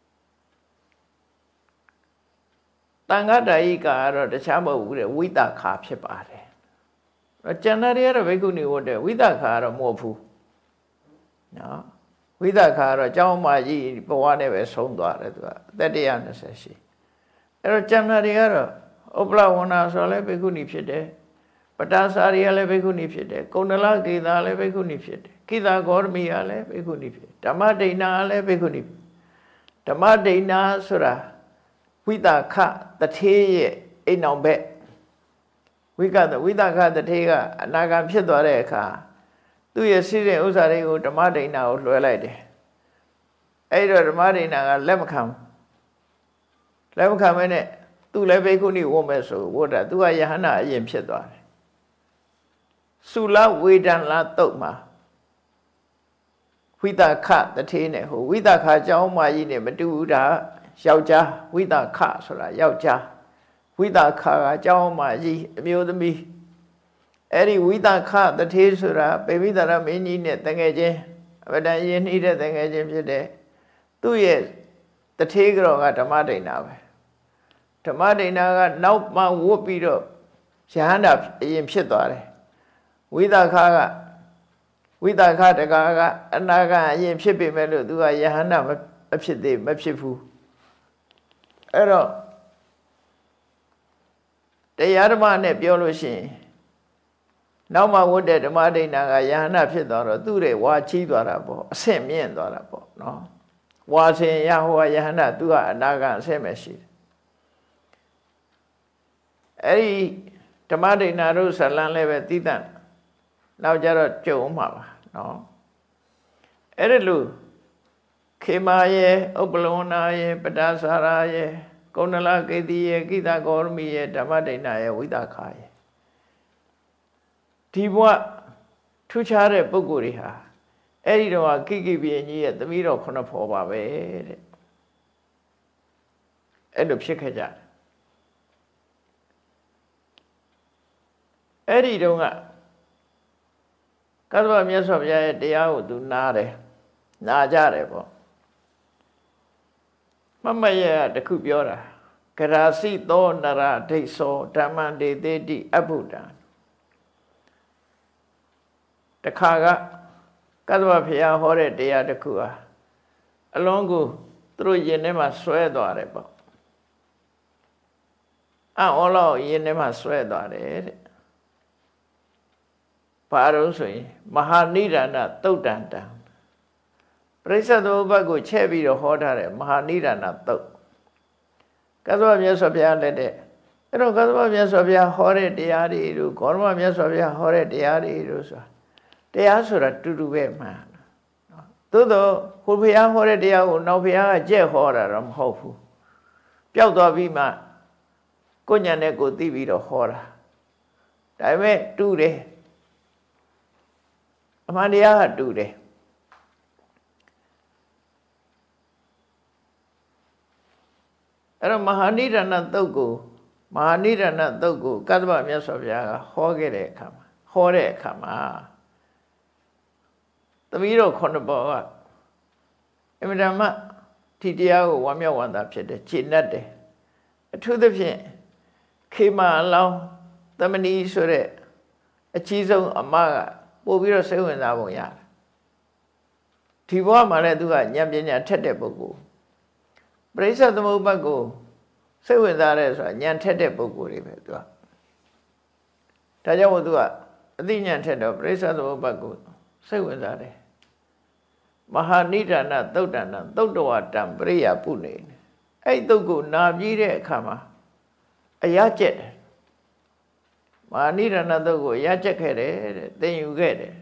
တန်ဃာဓာယိကာကတော့တခြားမဟုတ်ဘူးတဲ့ဝိသခာဖြစ်ပါတယ်ကျန်တဲ့တွေကတော့ဘိက္ခုနီဝတ်တဲ့ဝိသခာကတော့မဟုတ်ဘူးနော်ဝိသခာကတော့ကျောင်းမကြီးဘဝနဲ့ပဲဆုံးသွားတယ်သူကအသက်120ရှိအဲ့တော့ကျန်တဲ့တွေကတော့ဥပ္ပလဝဏ္ဏဆိုလည်းဘိက္ခုနီဖြစ်တယ်ပတာစာရီကလည်းဘိက္ခုနီဖြစ်တယ်ကုဏလကေတာလည်းဘိက္ခုနီဖြစ်တယ်ကိတဂေါရမီကလည်းဘိက္ခုနီဖြစ်ဓမ္မဒိဏကလည်းဘိက္ခုနီဓမ္မဒိဏဆိုတာဝိသခတထေးရဲ့အိမ်အောင်ဘက်ဝိသခတထေးကအနာဂံဖြစ်သွားတဲ့အခါသူ့ရဲ့စီးတဲ့ဥစ္စာတွေကိုဓမ္မဒိဏကိုလွှဲလိုက်တယ်အဲ့တော့ဓမ္မဒိဏကလက်မခံမဲနဲ့သူလည်းဘိက္ခုနီဝတ်မဲ့ဆိုဝတ်တာသူကယဟန္တာအရင်ဖြစ်သွားတယ်သုလဝေဒန်လာတုတ်မှာဝိသခတထေးနဲ့ဟိုဝိသခအကြောင်းမကြီးနဲ့မတူဘူးဒါယောက်ျားဝိသခဆိုတာယောက်ျားဝိသခကအကြောင်းမကြီးအမျိုးသမီးအဲ့ဒီဝိသခတထေးဆိုတာပေမိသာရမင်းကြီးနဲ့တငယ်ချင်းအဗဒံယဉ်နှီးတဲ့တငယ်ချင်းဖြစ်တဲ့သူ့ရဲ့တထေးကြောကဓမ္မဒိဏပဲဓမ္မဒိဏကနောက်မှဝတ်ပြီးတော့ယဟန္တာအရင်ဖြစ်သွားတယ်ဝိသခတကာကအနာကအရင်ဖြစ်ပေမဲ့လို့သူကယဟန္တာမဖြစ်ဘူးအဲ့တော့တရားဓမ္မနဲ့ပြောလို့ရှိရင်နောက်မှဝတ်တဲ့ဓမ္မဒိဏကယဟန္တာဖြစ်သွားတော့သူ့ရဲ့ဝါချီးသွားတာပေါ့အဆင့်မြင့်သွားတာပေါ့နော်ဝါစင်ရဟောယဟန္တာသူကအနာကအဆင့်ပဲရှိတယ်အဲ့ဒီဓမ္မဒိဏတို့ဇလံလည်းပဲတည်တံ့နောက်ကြတော့ကြုံမှာပါနော်အဲ့ဒီလိုခေမာယေဥပလုံနာယေပတ္တစာရာယေကုဏလကေတိယေကိတဂောရမိယေဓမ္မဒိဏယေဝိသခာယေဒီဘဝထူးခြားတဲ့ပုဂ္ဂိုလ်တွေဟာအဲ့ဒီတော့ကိကိပြင်းကြီးရဲ့သမီးတော်ခုနှစ်ဖော်ပါပဲတဲ့အဲ့လိုဖြစ်ခဲ့ကြတယ်အဲ့ဒီတော့ကကသဗ္ဗမြတ်စွာဘုရားရဲ့တရားကိုသူနားတယ်နာကြတယ်ပေါ့မမရဲ့တခုပြောတာကရာစီသောနရဒိဋ္ဌောဓမ္မံဒေသေတိအဘုဒ္ဓံတခါကကသဗ္ဗဘုရားဟောတဲ့တရားတစ်ခုဟာအလုံးကိုသူတို့ယင်ထဲမှာဆွဲသွားတယ်ပေါ့အော်လောက်ယင်ထဲမှာဆွဲသွားတယ်တဲ့ဘာလို့ဆိုရင်မဟာနိဒာနသုတ်တန်တံပရိစ္ဆေသမုပ္ပါဒ်ကိုချဲ့ပြီးတော့ဟောထားတယ်မဟာနိဒာနသုတ်ကသဗ္ဗမြတ်စွာဘုရားလက်တဲ့အဲ့တော့ကသဗ္ဗမြတ်စွာဘုရားဟောတဲ့တရားတွေတို့ဂေါရမမြတ်စွာဘုရားဟောတဲ့တရားတွေတို့ဆိုတာတရားဆိုတာတူတူပဲမှန်နော်သို့တော့ဟိုဘုရားဟောတဲ့တရားကိုနောက်ဘုရားကကြက်ဟောတာတော့မဟုတ်ဘူးပျောက်သွားပြီးမှကိုယ်ညံနဲ့ကိုသိပြီးတော့ဟောတာဒါပေမဲ့တူတယ်အမှန်တရားကတူတယ်အဲ့တော့မဟာနိဒာနသုတ်ကိုကသဗ္ဗမြတ်စွာဘုရားကဟောတဲ့အခါမှာသမီးတော်ခုနှစ်ပေါ်ကအမြဲတမ်းဒီတရားကိုဝမ်းမြောက်ဝမ်းသာဖြစ်တယ်ကျေနပ်တယ်အထူးသဖြင့်ခေမာအလောင်းသမဏီဆိုတဲ့အကြီးဆုံးအမကပို့ပြီးတော့စိတ်ဝင်စားပုံရတယ်ဒီဘဝမှာလည်းသူကဉာဏ်ပညာထက်တဲ့ပုဂ္ဂိုလ်ပရိစ္ဆေသမုပ္ပါဒ်ကိုစိတ်ဝင်စားတဲ့ဆိုတာဉာဏ်ထက်တဲ့ပုဂ္ဂိုလ်တွေပဲသူကဒါကြောင့်မို့သူကအသိဉာဏ်ထက်တော့ပရိစ္ဆေသမုပ္ပါဒ်ကိုစိတ်ဝင်စားတယ်မဟာနိဒာနသုတ်တဏသုတ်တဝတံပရိယပုနေအဲ့ဒီသုတ်ကိုနာပြီးတဲ့အခါမှာအရကျက်တယ်မဟာနိဒာနသုတ်ကိုအရကျက်ခဲ့တယ်တဲ့သင်ယူခဲ့တယ်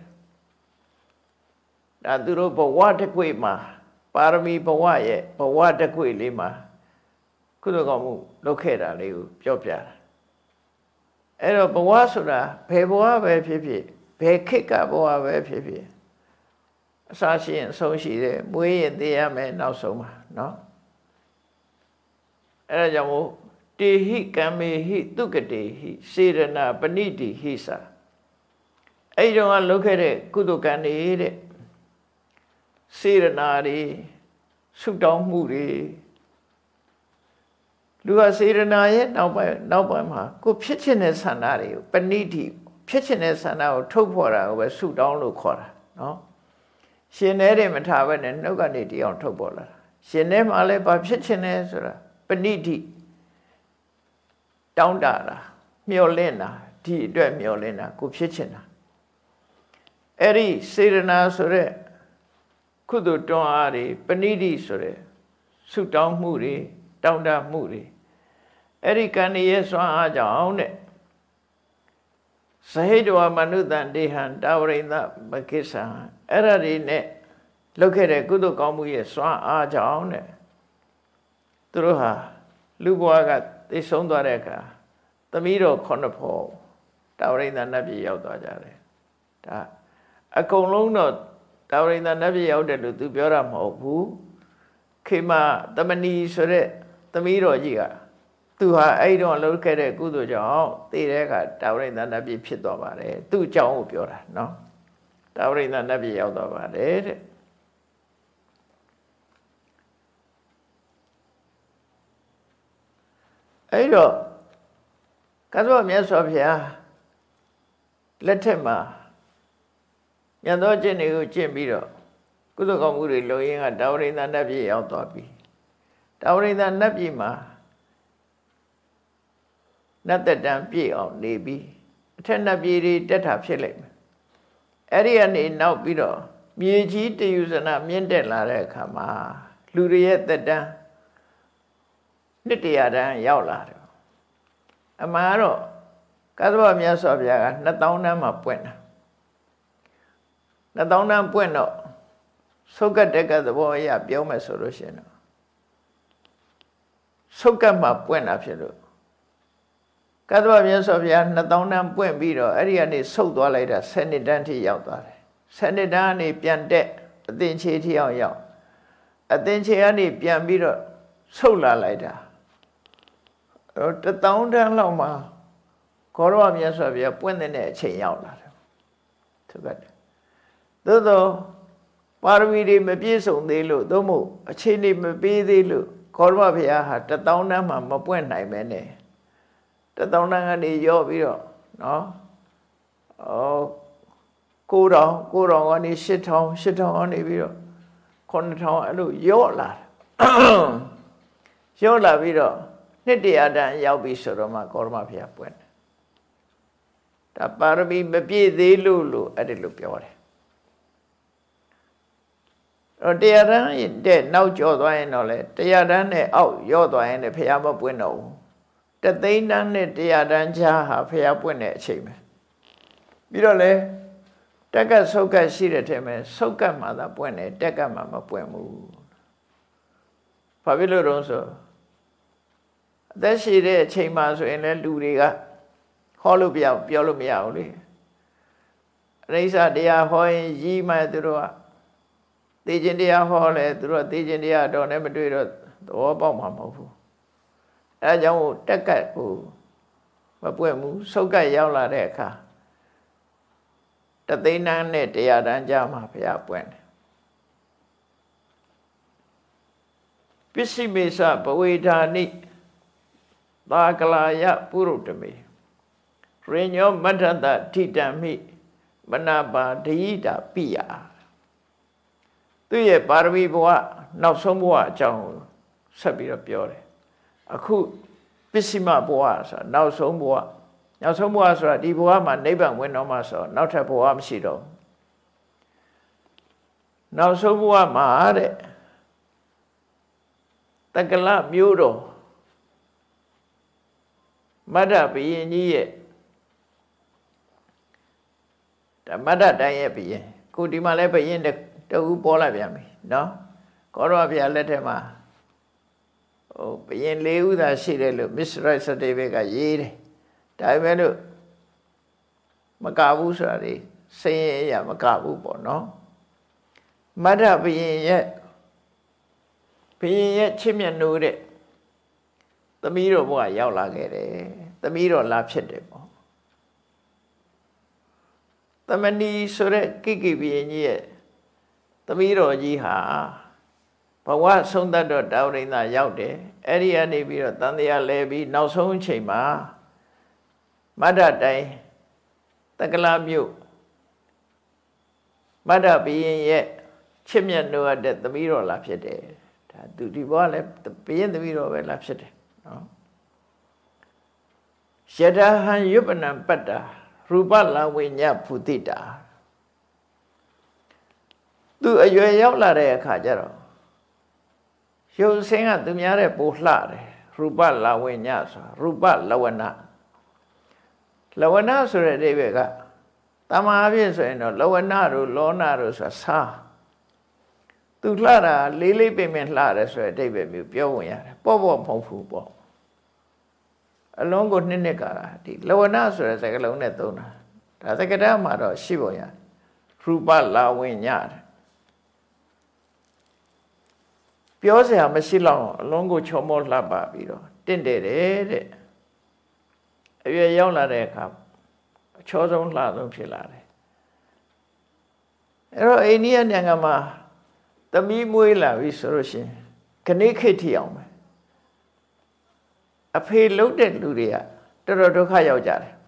ဒါသူတို့ဘဝတစ်ခွေမှာပါရမီဘဝရဲ့ဘဝတစ်ခွေလေးမှာကုသိုလ်ကောင်းမှုလုပ်ခဲ့တာလေးကိုပြောပြတာအဲ့တော့ဘဝဆိုတာဘယ်ဘဝပဲဖြစ်ဖြစ်ဘယ်ခေတ်ကဘဝပဲဖြစ်ဖြစ်အစရှိရင်အဆုံးရှိတယ်မွေးရင်သေရမယ်နောက်ဆုံးမှာเนาะအဲ့ဒါကြောင့်မို့တေဟိကမ္မေဟိတုကတေဟိစေရဏပဏိတိဟိစာအဲ့ဒီတော့လုပ်ခဲ့တဲ့ကုသိုလ်ကံတွေတဲ့စေရနာတွေဆုတောင်းမှုတွေလူကစေရနာရဲ့နောက်ပိုင်းမှာကိုဖြစ်ချင်တဲ့ဆန္ဒတွေကိုပဏိတိဖြစ်ချင်တဲ့ဆန္ဒကိုထုတ်ဖော်တာကိုပဲဆုတောင်းလို့ခေါ်တာเนาะရှင်ထဲတွေမထားဘဲနဲ့နှုတ်ကနေတရားထုတ်ပေါ်လာတာရှင်ထဲမှာလည်းဘာဖြစ်ချင်လဲဆိုတာပဏိတိတောင်းတတာမျှော်လင့်တာဒီအတွက်မျှော်လင့်တာကိုဖြစ်ချင်တာအဲ့ဒီစေရနာဆိုတဲ့ကုသိုလ်တွန်းအားတွေပဏိတိဆိုတဲ့ဆုတောင်းမှုတွေတောင်းတမှုတွေအဲ့ဒီကံရဲ့စွမ်းအားကြောင့်တဲ့သဟိတဝမနုဿံဒေဟံတာဝရိန္ဒမကိစ္ဆံအဲ့ဒါတွေနဲ့လုပ်ခဲ့တဲ့ကုသိုလ်ကောင်းမှုရဲ့စွမ်းအားကြောင့်တဲ့သူတို့ဟာလူဘဝကသိဆုံးသွားတဲ့အခါသမီးတော်ခုနှစ်ဖော်တာဝရိန္ဒနတ်ပြည်ရောက်သွားကြတယ်ဒါအကုန်လုံးတော့တာဝရိန္ဒနတ်ပြည်ရောက်တယ်လို့သူပြောတာမဟုတ်ဘူးခေမသမဏီဆိုတဲ့သမီးတော်ကြီးကသူဟာအဲ့တော့လှုပ်ခဲ့တဲ့ကုသိုလ်ကြောင့်သိတဲ့အခါတာဝရိန္ဒနတ်ပြည်ဖြစ်သွားပါတယ်သူ့အကြောင်းကိုပြောတာနော်တာဝရိန္ဒနတ်ပြည်ရောက်သွားပါတယ်တဲ့အဲ့တော့ကသဗ္ဗမြတ်စွာဘုရားလက်ထက်မှာညံသောကျင့်တွေကိုကျင့်ပြီးတော့ကုသိုလ်ကောင်းမှုတွေလုပ်ရင်းကတာဝရိန္ဒနတ်ပြည်ရောက်သွားပြီတာဝရိန္ဒနတ်ပြည်မှာနတ်သက်တမ်းပြည့်အောင်နေပြီးအထက်နတ်ပြည်တွေတက်တာဖြစ်လိမ့်မယ်အဲ့ဒီကနေနောက်ပြီးတော့မြေကြီးတယူဇနာမြင့်တက်လာတဲ့အခါမှာလူတွေရဲ့သက်တမ်းနှစ်တရာတန်းရောက်လာတယ်အမှန်တော့ကသဗ္ဗမြတ်စွာဘုရားက2000တန်းမှာပွင့်တာ2000တန်းပွင့်တော့သုတ်ကတက်ကသဘောအရပြောမယ်ဆိုလို့ရှိရင်တော့သုတ်ကမှာပွင့်တာဖြစ်လို့ကသဗ္ဗမြတ်စွာဘုရား2000တန်းပွင့်ပြီးတော့အဲ့ဒီကနေဆုတ်သွားလိုက်တာ7နှစ်တန်းထိရောက်သွားတယ်7နှစ်တန်းကနေပြန်တက်အသင်္ချေထိအောင်ရောက်အသင်္ချေကနေပြန်ပြီးတော့ဆုတ်လာလိုက်တာ1000တန်းလောက်မှာဂေါရဝမြတ်စွာဘုရားပွင့်တဲ့အချိန်ရောက်လာတယ်သူကသို့သောပါရမီတွေမပြည့်စုံသေးလို့သို့မဟုတ်အခြေအနေမပေးသေးလို့ဂေါရဝဘုရားဟာ1000တန်းမှာမပွင့်နိုင်ပဲနဲ့1000တန်းကနေရော့ပြီးတော့နော်9000ကနေ8000ကနေပြီးတော့9000အဲ့လိုရော့လာရော့လာပြီးတော့နှစ်တရာတန်းရောက်ပြီဆိုတော့မှဂေါရမဘုရားပွင့်တယ်ဒါပါရမီမပြည့်သေးလို့အဲ့ဒီလိုပြောတယ်တရားတန်းတဲ့နောက်ကျော်သွားရင်တော့လေတရားတန်းနဲ့အောက်ရော့သွားရင်လည်းဘုရားမပွင့်တော့ဘူးတသိန်းတန်းနဲ့တရားတန်းကြားဟာဘုရားပွင့်တဲ့အချိန်ပဲပြီးတော့လေတက်ကဆုတ်ကရှိတဲ့ထဲမှာဆုတ်ကမှသာပွင့်တယ်တက်ကမှမပွင့်ဘူးဘာဖြစ်လို့တော့ဆိုအသက်ရှိတဲ့အချိန်မှာဆိုရင်လည်းလူတွေကဟောလို့ပြောလို့မရဘူးလေအရိစ္ဆတရားဟောရင်ရီးမှသူတို့ကသိခြင်းတရားဟောလဲသူတို့သိခြင်းတရားတော့လည်းမတွေ့တော့သဘောပေါက်မှာမဟုတ်ဘူးအဲဒါကြောင့်တက်ကတ်ကိုမပွင့်ဘူးဆုတ်ကတ်ရောက်လာတဲ့အခါတသိန်းတန်းနဲ့တရားတန်းကြားမှာဘုရားပွင့်တယ်ပစ္စည်းမေသဘဝေဓာနိသာကလာယပုရုတ္တမေရိညောမတ္ထတထိတံမိမနာပါဒိတာပိယသူရဲ့ပါရမီဘဝနောက်ဆုံးဘဝအကြောင်းကိုဆက်ပြီးတော့ပြောတယ်အခုပစ္စည်းမဘဝဆိုတာနောက်ဆုံးဘဝဆိုတာဒီဘဝမှာနိဗ္ဗာန်ဝင်တော့မှဆိုနောက်ထပ်ဘဝမရှိတော့နောက်ဆုံးဘဝမှာတဲ့တက္ကလမျိုးတော်မတ္တဘုရင်ကြီးရဲ့မတ္တတိုင်းရဲ့ဘုရင်ခုဒီမှာလည်းဘုရင်တူပေါ်လာပြန်ပြီနော်ကောရဝဘုရားလက်ထက်မှာဘုရင်၄ဦးသာရှိတယ်လို့ Mr. Certificate ကရေးတယ်ဒါပေမဲ့လို့မကဘူးဆိုတာလေစိတ်ရမကဘူးပေါ့နော်မတ္တဘုရင်ရဲ့ချစ်မြတ်နိုးတဲ့သမီးတော်ဘုရားရောက်လာခဲ့တယ်သမီးတော်လာဖြစ်တယ်ပေါ့သမဏီဆိုတဲ့ကိကိဘုရင်ကြီးရဲ့သမီးတော်ကြီးဟာဘဝဆုံးသက်တော့တာဝရိန္ဒရောက်တယ်အဲ့ဒီကနေပြီးတော့တန်တရားလဲပြီးနောက်ဆုံးအချိန်မှာမတ္တတိုင်းတက္ကလာမြို့မတ္တဘုရင်ရဲ့ချစ်မြတ်နိုးတဲ့သမီးတော်လာဖြစ်တယ်ဒါသူဒီဘဝလည်းဘုရင်သမီးတော်ပဲလာဖြစ်တယ်နော်ယတဟံယုပနံပတ္တာရူပလဝိညာဖုတိတာသူအရွယ်ရောက်လာတဲ့အခါကျတော့ရုပ်ဆင်းကသူများတဲ့ပိုလှတယ်ရူပလဝိညာဆိုရူပလဝနလဝနဆိုတဲ့အဓိပ္ပာယ်ကတမာအဖြစ်ဆိုရင်တော့လဝနတို့လောနတို့ဆိုတာစားသူလှတာလေးလေးပင်ပင်လှတယ်ဆိုတဲ့အဓိပ္ပာယ်မျိုးပြောဝင်ရတယ်ပေါ့ပေါ့မဟုတ်ဘူးပေါ့အလုံးကိုနှစ်ကာတာဒီလဝနဆိုတဲ့စကားလုံးနဲ့သုံးတာဒါသက္ကတမှာတော့ရှိပေါ်ရတယ်ရူပလဝိညာတဲ့ပြောစရာမရှိတော့အလုံးကိုချုံမောလှပပြီးတော့တတင့်တယ်တဲ့အရွယ်ရောက်လာတဲ့အခါအချောဆုံးလှဆုံးဖြစ်လာတယ်အဲ့တော့အိန္ဒိယနိုင်ငံမှာသမီးမွေးလာပြီဆိုလို့ရှိရင်ခဏခေတ်ထီအောင်ပဲအဖေလှုပ်တဲ့လူတွေကတော်တော်ဒုက္ခရောက်ကြတယ်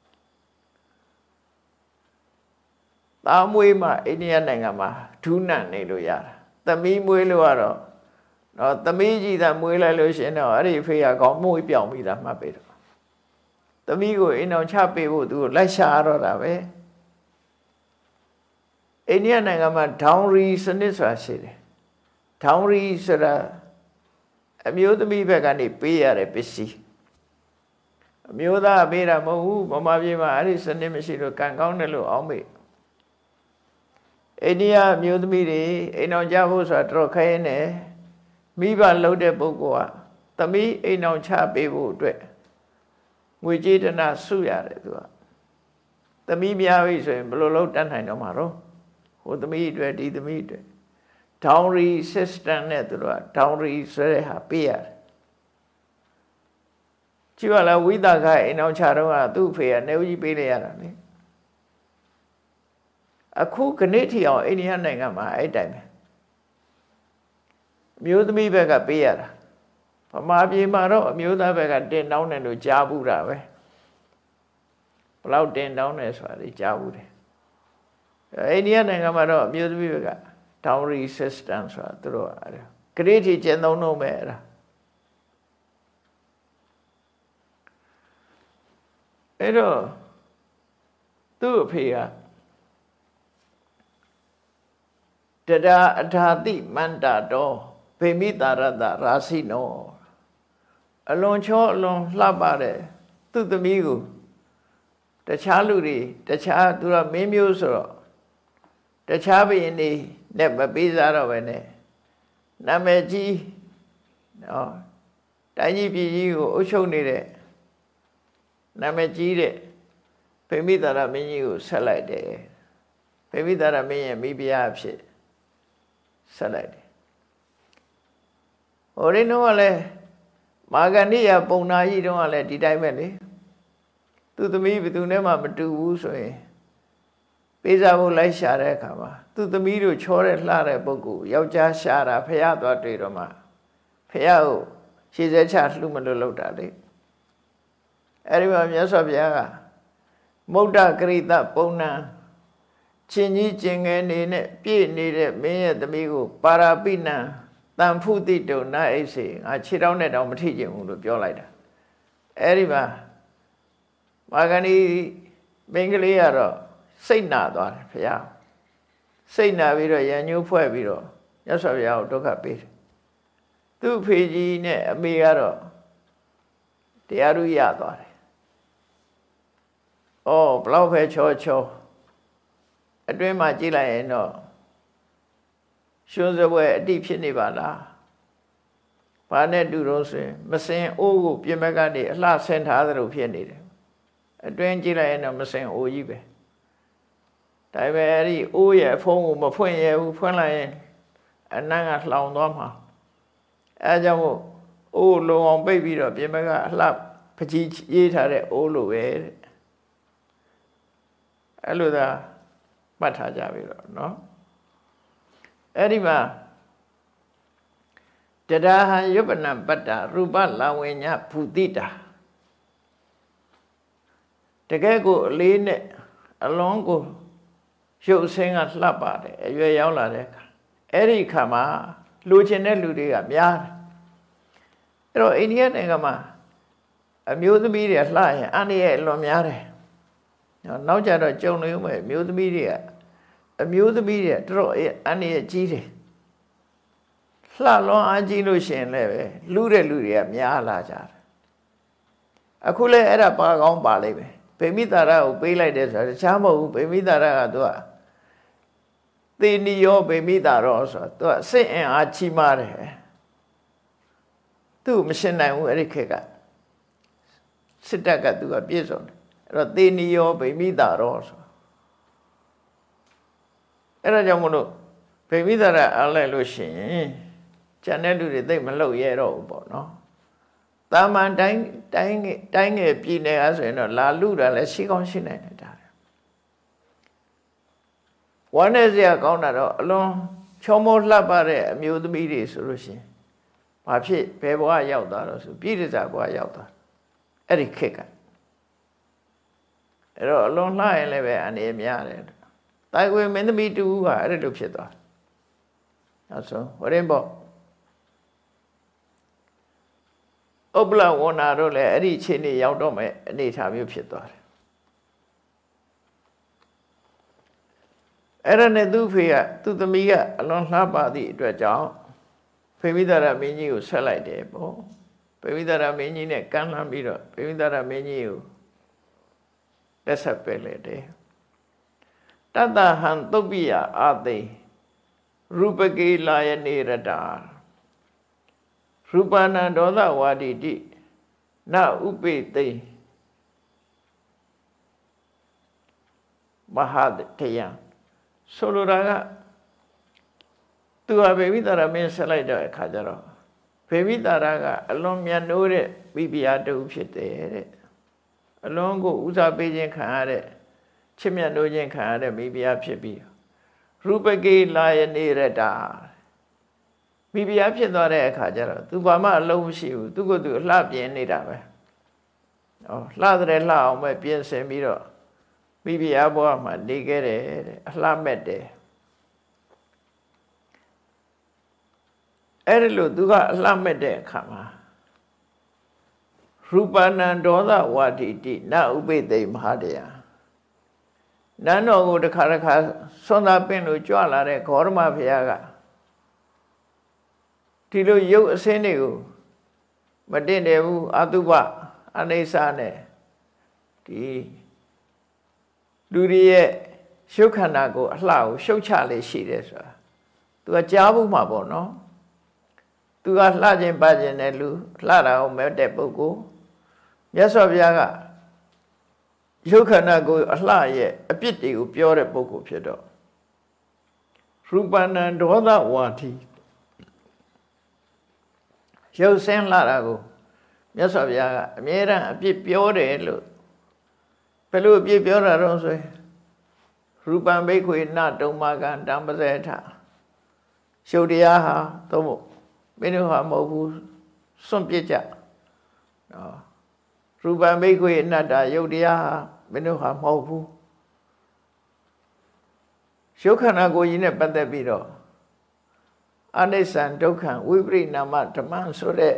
သားမွေးမှအိန္ဒိယနိုင်ငံမှာဒုနတ်နေလို့ရတာသမီးမွေးလို့ကတော့တော့သမီးကြီးသာမွေးလိုက်လို့ရှင်တော့အဲ့ဒီအဖေကကောင်းမွေးပြောင်းပြီးသားမှတ်ပေးတော့သမီးကိုအိမ်အောင်ချပေးဖို့သူကိုလိုက်ရှာတော့တာပဲအိန္ဒိယနိုင်ငံမှာဒေါင်ရီစနစ်ဆိုတာရှိတယ်ဒေါင်ရီဆိုတာအမျိုးသမီးဘက်ကနေပေးရတဲ့ပစ္စည်းအမျိုးသားပေးတာမဟုတ်ဘူးဗမာပြည်မှာအဲ့ဒီစနစ်မရှိလို့ကံကောင်းတယ်လို့အောင်းမေ့အိန္ဒိယအမျိုးသမီးတွေအိမ်အောင်ကြဖို့ဆိုတာတော်ခဲနေမိဘလှုပ်တဲ့ပုဂ္ဂိုလ်ကသမီးအိမ်အောင်ချပေးဖို့အတွက်ငွေကြေးတနာစုရတယ်သူကသမီးများပြီဆိုရင်ဘယ်လိုလုပ်တတ်နိုင်တော့မှာတော့ဟိုသမီးအတွက်ဒီသမီးအတွက်ဒေါင်ရီ system နဲ့သူတို့ကဒေါင်ရီဆိုတဲ့ဟာပေးရတယ်ကြည့်ရလားဝိသကအိမ်အောင်ချတော့ကသူ့ဖေကနေဦးကြီးပေးလိုက်ရတာလေအခုခဏထီအောင်အိန္ဒိယနိုင်ငံမှာအဲ့တိုင်းပဲအမျိုးသမီးဘက်ကပေးရတာဗမာပြည်မှာတော့အမျိုးသားဘက်ကတင်တောင်းတယ်လို့ကြားဘူးတာပဲဘလောက်တင်တောင်းတယ်ဆိုတာလေကြားဘူးတယ်အိန္ဒိယနိုင်ငံမှာတော့အမျိုးသမီးဘက်က dowry system ဆိုတာသူတို့အဲ့ခဏထီကျင့်သုံးတော့မယ်အဲ့ဒါအဲ့တော့သူ့အဖေကတဒါအထာတိမန္တာတော်ဖေမိတာရတရာစီနောအလွန်ချောအလွန်လှပတဲ့သူ့သမီးကိုတခြားလူတွေတခြားသူကမင်းမျိုးဆိုတော့တခြားဘုရင်တွေနဲ့မပေးစားတော့ပဲနဲ့နာမည်ကြီးနော်တိုင်းကြီးပြည်ကြီးကိုအုပ်ချုပ်နေတဲ့နာမည်ကြီးတဲ့ဖေမိတာရမင်းကြီးကိုဆက်လိုက်တယ်ဖေမိတာရမင်းရဲ့မိဖုရားဖြစ်ဆက်လိုက်တယ်ဟိုရင်းတော့လည်းမာဂန္ဓိယပုံနာကြီးတုန်းကလည်းဒီတိုင်းပဲလေသူသမီးဘယ်သူနဲ့မှမတူဘူးဆိုရင်ပေးစားဖို့လိုက်ရှာတဲ့အခါမှာသူသမီးတို့ချောတဲ့လှတဲ့ပုဂ္ဂိုလ်ယောက်ျားရှာတာဖះသွားတွေ့တော့မှဖះကိုရှေ့ဆက်ချလှမလို့လောက်တာလေအဲ့ဒီမှာမြတ်စွာဘုရားကမုဒ္ဒကရိတပုံနာချင်းကြီးကျင်ငယ်နေနဲ့ပြည့်နေတဲ့မင်းရဲ့သမီးကိုပါရာပိနံတန်ဖုတိတုံနာအိစေငါခြေထောက်နဲ့တောင်မထိကျင်ဘူးလို့ပြောလိုက်တာအဲ့ဒီမှာမာဂဏီမင်းကလေးကတော့စိတ်နာသွားတယ်ဘုရားစိတ်နာပြီးတော့ရံညှိုးဖွဲ့ပြီးတော့မြတ်စွာဘုရားကိုဒုက္ခပေးတယ်သူ့ဖေကြီးနဲ့အမေကတော့တရားဥရသွားတယ်ဩဘလောက်ပဲချောချောအတွင်းမှာကြည့်လိုက်ရင်တော့ရှုံးစပွဲအတိဖြစ်နေပါလားဘာနဲ့တူတော့ဆိုရင်မစင်အိုးကိုပြင်ဘက်ကနေအလှဆင်ထားသလိုဖြစ်နေတယ်အတွင်းကြည့်လိုက်ရင်တော့မစင်အိုးကြီးပဲဒါပေမဲ့အဲ့ဒီအိုးရဲ့အဖုံးကိုမဖွင့်ရဘူးဖွင့်လိုက်ရင်အနံ့ကလှောင်သွားမှာအဲကြောင့်မို့အိုးလုံအောင်ပိတ်ပြီးတော့ပြင်ဘက်ကအလှပကြီးရေးထားတဲ့အိုးလိုပဲတဲ့အဲ့လိုသာမှတ်ထားကြပြီတော့เนาะအဲ့ဒီမှာတဒါဟံယုပနံပတ္တရူပလဝိညာဘူတိတာတကယ်ကိုအလေးနဲ့အလုံးကိုရုပ်ဆင်းကလှပ်ပါတယ်အရွယ်ရောက်လာတဲ့အခါအဲ့ဒီခါမှာလူချင်တဲ့လူတွေကများတယ်အဲ့တော့အိန္ဒိယနိုင်ငံမှာအမျိုးသမီးတွေလှရင်အန္တရာယ်အလွန်များတယ်နောက်ကြတော့ကြုံနေဦးမယ်အမျိုးသမီးတွေတော်အန္တရာယ်ကြီးတယ်လှလွန်အားကြီးလို့ရှိရင်လည်းပဲလူတဲ့လူတွေကများလာကြတယ်အခုလည်းအဲ့ဒါပါကောင်းပါလိမ့်မယ်ဗေမိတာရကိုပေးလိုက်တယ်ဆိုတာတခြားမဟုတ်ဘူးဗေမိတာရကသူကသေနိယောဗေမိတာရောဆိုတာသူကစိတ်အင်အားကြီးမားတယ်သူ့မရှင်းနိုင်ဘူးအဲ့ဒီခေတ်ကစစ်တပ်ကသူကပြည့်စုံတယ်အဲ့တော့သေနိယောဗေမိတာရောဆိုအဲ့ဒါကြောင့်မလို့ဗေမိတာရအားလိုက်လို့ရှိရင်ကျန်တဲ့လူတွေသိမလှုပ်ရဲတော့ဘူးပေါ့နော်တာမန်တိုင်းငယ်ပြည်နယ်အားဆိုရင်တော့လာလူတာလည်းရှိကောင်းရှိနိုင်တယ်ဒါဝမ်းနဲ့စရာကောင်းတာတော့အလွန်ချောမောလှပတဲ့အမျိုးသမီးတွေဆိုလို့ရှိရင်ဘာဖြစ်ဘယ်ဘဝရောက်သွားတော့ဆိုပြည်တစားဘဝရောက်သွားအဲ့ဒီခေတ်ကအဲ့တော့အလွန်လှရင်လည်းပဲအနေများတယ်တိုင်ဝမ်မင်းသမီးတူကအဲ့လိုဖြစ်သွားနောက်ဆုံးဟိုရင်ပေါ့ဥပ္ပလဝဏ္ဏတို့လည်းအဲ့ဒီအချိန်လေးရောက်တော့မယ်အနေထားမျိုးဖြစ်သွားတယ်အဲ့ဒါနဲ့သူ့ဖေကသူ့သမီးကအလွန်လှပသည့်အတွက်ကြောင့်ဖေမိသာရမင်းကြီးကိုဆက်လိုက်တယ်ပေါ့ဖေမိသာရမင်းကြီးနဲ့ကမ်းလှမ်းပြီးတော့ဖေမိသာရမင်းကြီးကိုလက်ဆက်ပယ်လိုက်တယ်တတဟံသုပ္ပိယအာသိရူပကေလာယနေရတာရူပနံဒေါသဝါဒီတိနဥပိသိမဟာတယံဆိုလိုတာကသူဟာဘေဝိတာရမင်းဆက်လိုက်တဲ့အခါကျတော့ဘေဝိတာရကအလွန်မြတ်နိုးတဲ့မိဖုရားတူဖြစ်တယ်တဲ့အလွန်ကိုဦးစားပေးခြင်းခံရတဲ့ချစ်မြတ်နိုးခြင်းခံရတဲ့မိဖုရားဖြစ်ပြီးရူပကေလာယနေရတာမိဖုရားဖြစ်သွားတဲ့အခါကျတော့သူဘာမှအလုံးမရှိဘူးသူကသူအလှပြင်းနေတာပဲလှတဲ့လှအောင်ပဲပြင်ဆင်ပြီးတော့မိဖုရားဘဝမှာနေခဲ့တယ်တဲ့အလှမဲ့တယ်အဲ့ဒီလိုသူကအလှမဲ့တဲ့အခါမှာရူပနံဒေါသဝါဒီတိနဥပိသိမဟာတယနန်းတော်ကိုတစ်ခါဆွမ်းသာပင်လို့ကြွလာတဲ့ဂေါရမဘုရားကဒီလိုရုပ်အစင်းတွေကိုမတင်တယ်ဘူးအတုပအနိစ္စနဲ့ဒီလူတွေရဲ့ရှုခန္ဓာကိုအလှကိုရှုတ်ချလေးရှိတယ်ဆိုတာသူကကြားဘူးမှာပေါ့နော်သူကလှခြင်းပါခြင်းတဲ့လူလှတာကိုမဲ့တဲ့ပုဂ္ဂိုလ်မြတ်စွာဘုရားကရုပ်ခန္ဓာကိုအလှရဲ့အပြစ်တွေကိုပြောတဲ့ပုဂ္ဂိုလ်ဖြစ်တော့ရူပနံဒေါသဝါဒီရုပ်ဆင်းလှတာကိုမြတ်စွာဘုရားကအမြဲတမ်းအပြစ်ပြောတယ်လို့ဘယ်လိုအပြစ်ပြောတာတော့ဆိုရင်ရူပံဘိက္ခွေနတုံမကံတံပဇေထရှုပ်တရားဟာသို့မဟုတ်မင်းတို့ဟာမဟုတ်ဘူးစွန့်ပစ်ကြနော်ရူပံဘိက္ခွေအနတ္တယုတ်တရားဟာမင်းတို့ဟာမဟုတ်ဘူးရုပ်ခန္ဓာကိုယ်ကြီးနဲ့ပတ်သက်ပြီးတော့အနိစ္စံဒုက္ခဝိပရိနာမဓမ္မဆိုတဲ့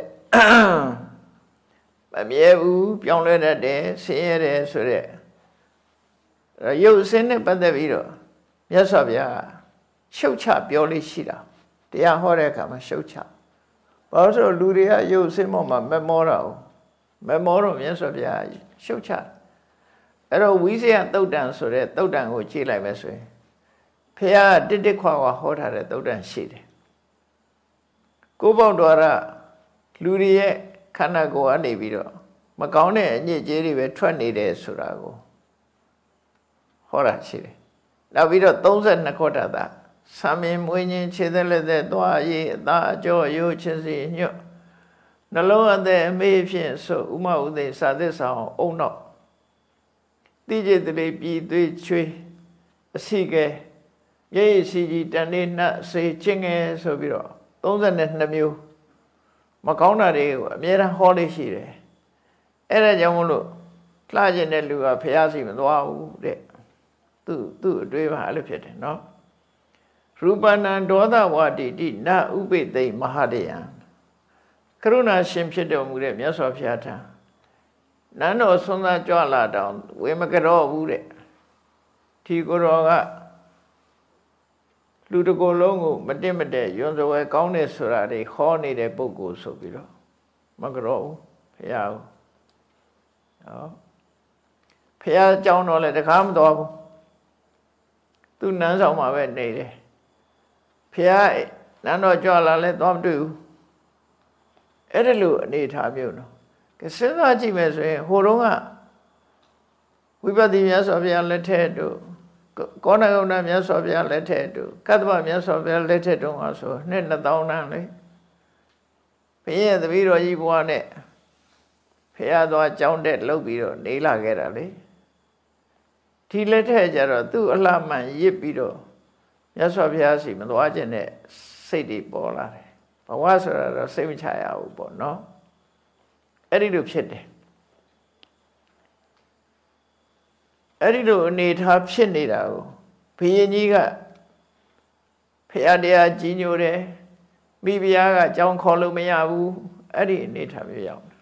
မမြဲဘူးပြောင်းလဲတတ်တယ်ဆင်းရဲတယ်ဆိုတဲ့ရုပ်အစင်းနဲ့ပတ်သက်ပြီးတော့မြတ်စွာဘုရားရှုတ်ချပြောလို့ရှိတာတရားဟောတဲ့အခါမှာရှုတ်ချဘာလို့ဆိုလူတွေကရုပ်အစင်းပေါ်မှာမမောတာ哦မမောတော့မြတ်စွာဘုရားရှုတ်ချအဲ့တော့ဝိဇ္ဇယသုတ်တံဆိုတဲ့သုတ်တံကိုကြည့်လိုက်မယ်ဆိုရင်ဘုရားတစ်ခွာဟောထားတဲ့သုတ်တံရှိတယ်ကိုယ်ပေါက်တော်ရလူတွေရဲ့ခန္ဓာကိုယ်ကနေပြီးတော့မကောင်းတဲ့အညစ်အကြေးတွေပဲထွက်နေတယ်ဆိုတာကိုဟောတာရှိတယ်နောက်ပြီးတော့32ခေါ်တာသာဆံမင်းမွေးခြင်းခြေသက်လက်သက်သွားရည်အသာအကျော်ရိုးချစ်စီညွတ်နှလုံးအသက်အမေးဖြင့်ဆိုဥမဥသိစာသစ္စာအောင်အုံနောက်တိကျတလေးပြည်သွေးချွေးအစီကဲမျက်ရည်စီကြီးတန်နေနှက်စေချင်းငယ်ဆိုပြီးတော့32မျိုးမကောင်းတာတွေကိုအမြဲတမ်းဟောလေးရှိတယ်အဲ့ဒါကြောင့်မလို့လှကျင်တဲ့လူကဖျားစီမသွားဘူးတဲ့သူ့အတွေးပါအဲ့လိုဖြစ်တယ်နော်ရူပနံဒေါသဝါဒီတိနဥပိသိမဟာတယံကရုဏာရှင်ဖြစ်တော်မူတဲ့မြတ်စွာဘုရားထံနန်းတော်ဆွမ်းသာကြွလာတောင်ဝေမကြောဘူးတဲ့ဒီကိုယ်တော်ကလူတကိုယ်လုံးကိုမတင်မတဲ့ယွန်စွဲကောင်းတယ်ဆိုတာတွေဟောနေတဲ့ပုဂ္ဂိုလ်ဆိုပြီးတော့မကြောဘူးဘုရားဟုတ်ဘုရားကြောင်းတော့လည်းတခါမတော်ဘူးသူနန်းဆောင်မှာပဲနေတယ်ဘုရားနန်းတော်ကြွလာလဲသွားမတွေ့ဘူးအဲ့ဒါလိုအနေထားမျိုးနော်စဉ်းစားကြည့်မယ်ဆိုရင်ဟိုတုန်းကဝိပဿနာမြတ်စွာဘုရားလက်ထက်တို့ကောဏဂုဏမြတ်စွာဘုရားလက်ထက်တို့ကတ္တဗမြတ်စွာဘုရားလက်ထက်တုန်းကဆိုနှစ်2000တန်းလေဘုရားရဲ့တပည့်တော်ကြီးဘုရားနဲ့ဖះသွားကြောင်းတက်လှုပ်ပြီးတော့နေလာခဲ့တာလေဒီလက်ထက်ကျတော့သူ့အလှမှန်ရစ်ပြီးတော့မြတ်စွာဘုရားစီမသွားခြင်းနဲ့စိတ်တွေပေါ်လာတယ်ဘဝဆိုတာတော့စိတ်မချရဘူးပေါ့နော်အဲ့ဒီလိုဖြစ်တယ်အဲ့ဒီလိုအနေထားဖြစ်နေတာကိုဘုရင်ကြီးကဖះတရားကြီးညိုတယ်မိဖုရားကကြောင်းခေါ်လို့မရဘူးအဲ့ဒီအနေထားမျိုးရောက်တယ်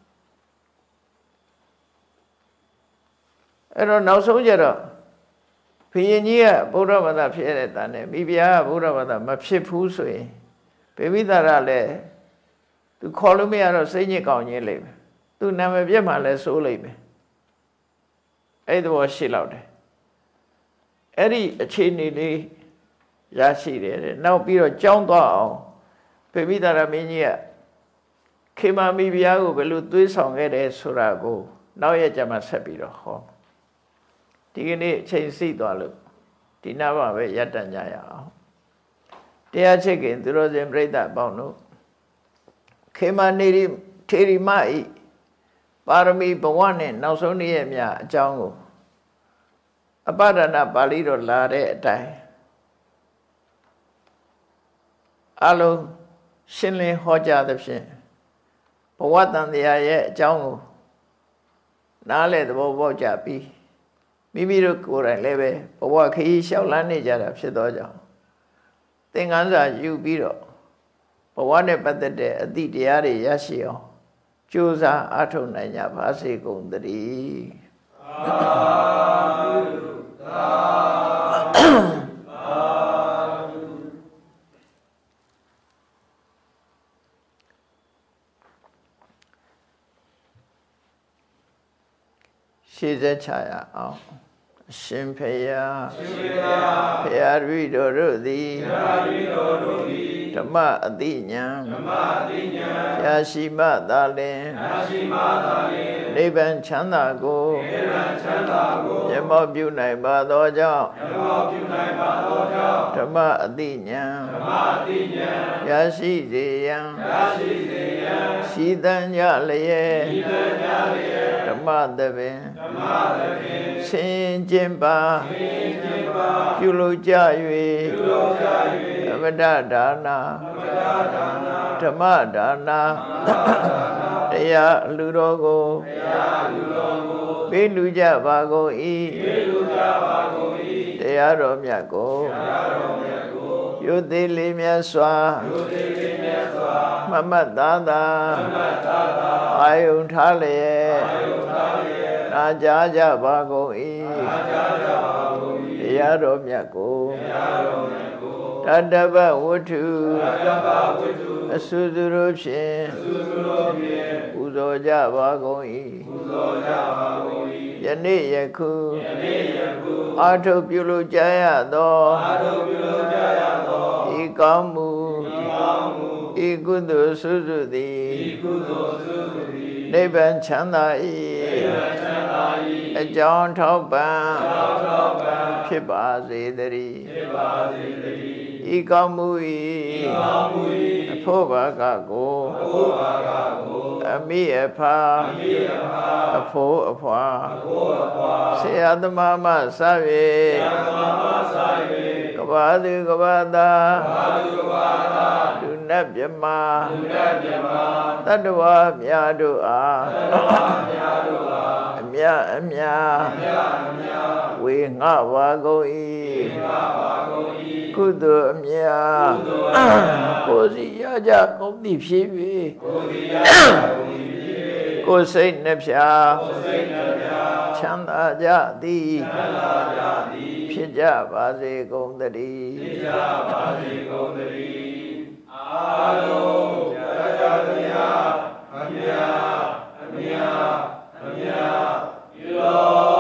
အဲ့တော့နောက်ဆုံးကျတော့ဘုရင်ကြီးကဗုဒ္ဓဘာသာဖြစ်တဲ့တန်နဲ့မိဖုရားကဗုဒ္ဓဘာသာမဖြစ်ဘူးဆိုရင်ဘေဝိသာရလည်းသူခေါ်လို့မရတော့စိတ်ညစ်ကောင်းခြင်းလိမ့်မယ်သူနာမည်ပြတ်မှလည်းစိုးလိမ့်မယ်အဲ့ဒီဘောရှိလောက်တယ်အဲ့ဒီအခြေအနေလေးရရှိတယ်နောက်ပြီးတော့ကြောင်းသွားအောင်ဘေဝိသာရမင်းကြီးကခေမာမိဖုရားကိုဘယ်လိုသွေးဆောင်ခဲ့တယ်ဆိုတာကိုနောက်ရက်ကျမှဆက်ပြီးတော့ဟောဒီကနေ့အချိန်စီးသွားလို့ဒီနာမှာပဲရပ်တန့်ကြရအောင်တရားချစ်ခင်သူတော်စင်ပြိဿပေါင်းတို့ခေမာနေရီထေရီမဤပါရမီဘဝနဲ့နောက်ဆုံးနေ့ရက်များအကြောင်းကိုအပဒနာပါဠိတော်လာတဲ့အတိုင်းအလုံးရှင်းလင်းဟောကြားသဖြင့်ဘဝတန်တရားရဲ့အကြောင်းကိုနားလည်သဘောပေါက်ကြပြီးမိမိတို့ကိုယ်တိုင်လည်းပဲဘဝခရီးလျှောက်လန်းနေကြတာဖြစ်သောကြောင့်သင်္ကန်းစာယူပြီးတော့ဘဝနဲ့ပတ်သက်တဲ့အသည့်တရားတွေရရှိအောင်ကြိုးစားအားထုတ်နိုင်ကြပါစေကုန်သတည်းရှေ့ဆက်ချရအောင်အရှင်ဖေယဖေယရိတော်တို့သည်ဓမ္မအတိညာရရှိမှသာလင်နိဗ္ဗာန်ချမ်းသာကိုမျက်မှောက်ပြုနိုင်ပါသောကြောင့်ဓမ္မအတိညာရရှိစေရန်ရှိသံကြလျက်ဓမ္မသဘင်ဆင်ကျင်ပါပြုလုပ်ကြ၍အမတဒါနာဓမ္မဒါနာတရားလူတော်ကိုပေးလူကြပါကုန်၏တရားတော်မြတ်ကိုယုသေးလေးမြတ်စွာမမတ်သားသာအာယုန်ထားလျက်နာကြားကြပါကုန်၏တရားတော်မြတ်ကိုတတ္တဗဝတ္ထုအဆုစုတို့ဖြင့်ပူဇော်ကြပါကုန်၏ယနေ့ယခုအာထုပြုလို့ကြရသောဤကောင်းမှုဤကုသိုလ်ဆုစုသည်နိဗ္ဗာန်ချမ်းသာ၏အကြောင်းထောက်ပံ့ဖြစ်ပါစေတည်းဤကောင်းမှု၏အဖို့ဘာကကိုအမိအဖာအဖို့အဖွာဆရာသမားမှစ၍ကဘာသူကဘာသာလူနတ်မြမတတ္တဝါများတို့အားအမြအမြဝေငှပါကုန်၏ကုသိုလ်အမြကိုယ်စီရကြကုန်သည်ဖြစ်၍ကိုယ်စိတ်နှဖျားချမ်းသာကြသည်ဖြစ်ကြပါစေကုန်သတည်းအာလုံးရကြတရားအမြအမြအမြယူတော်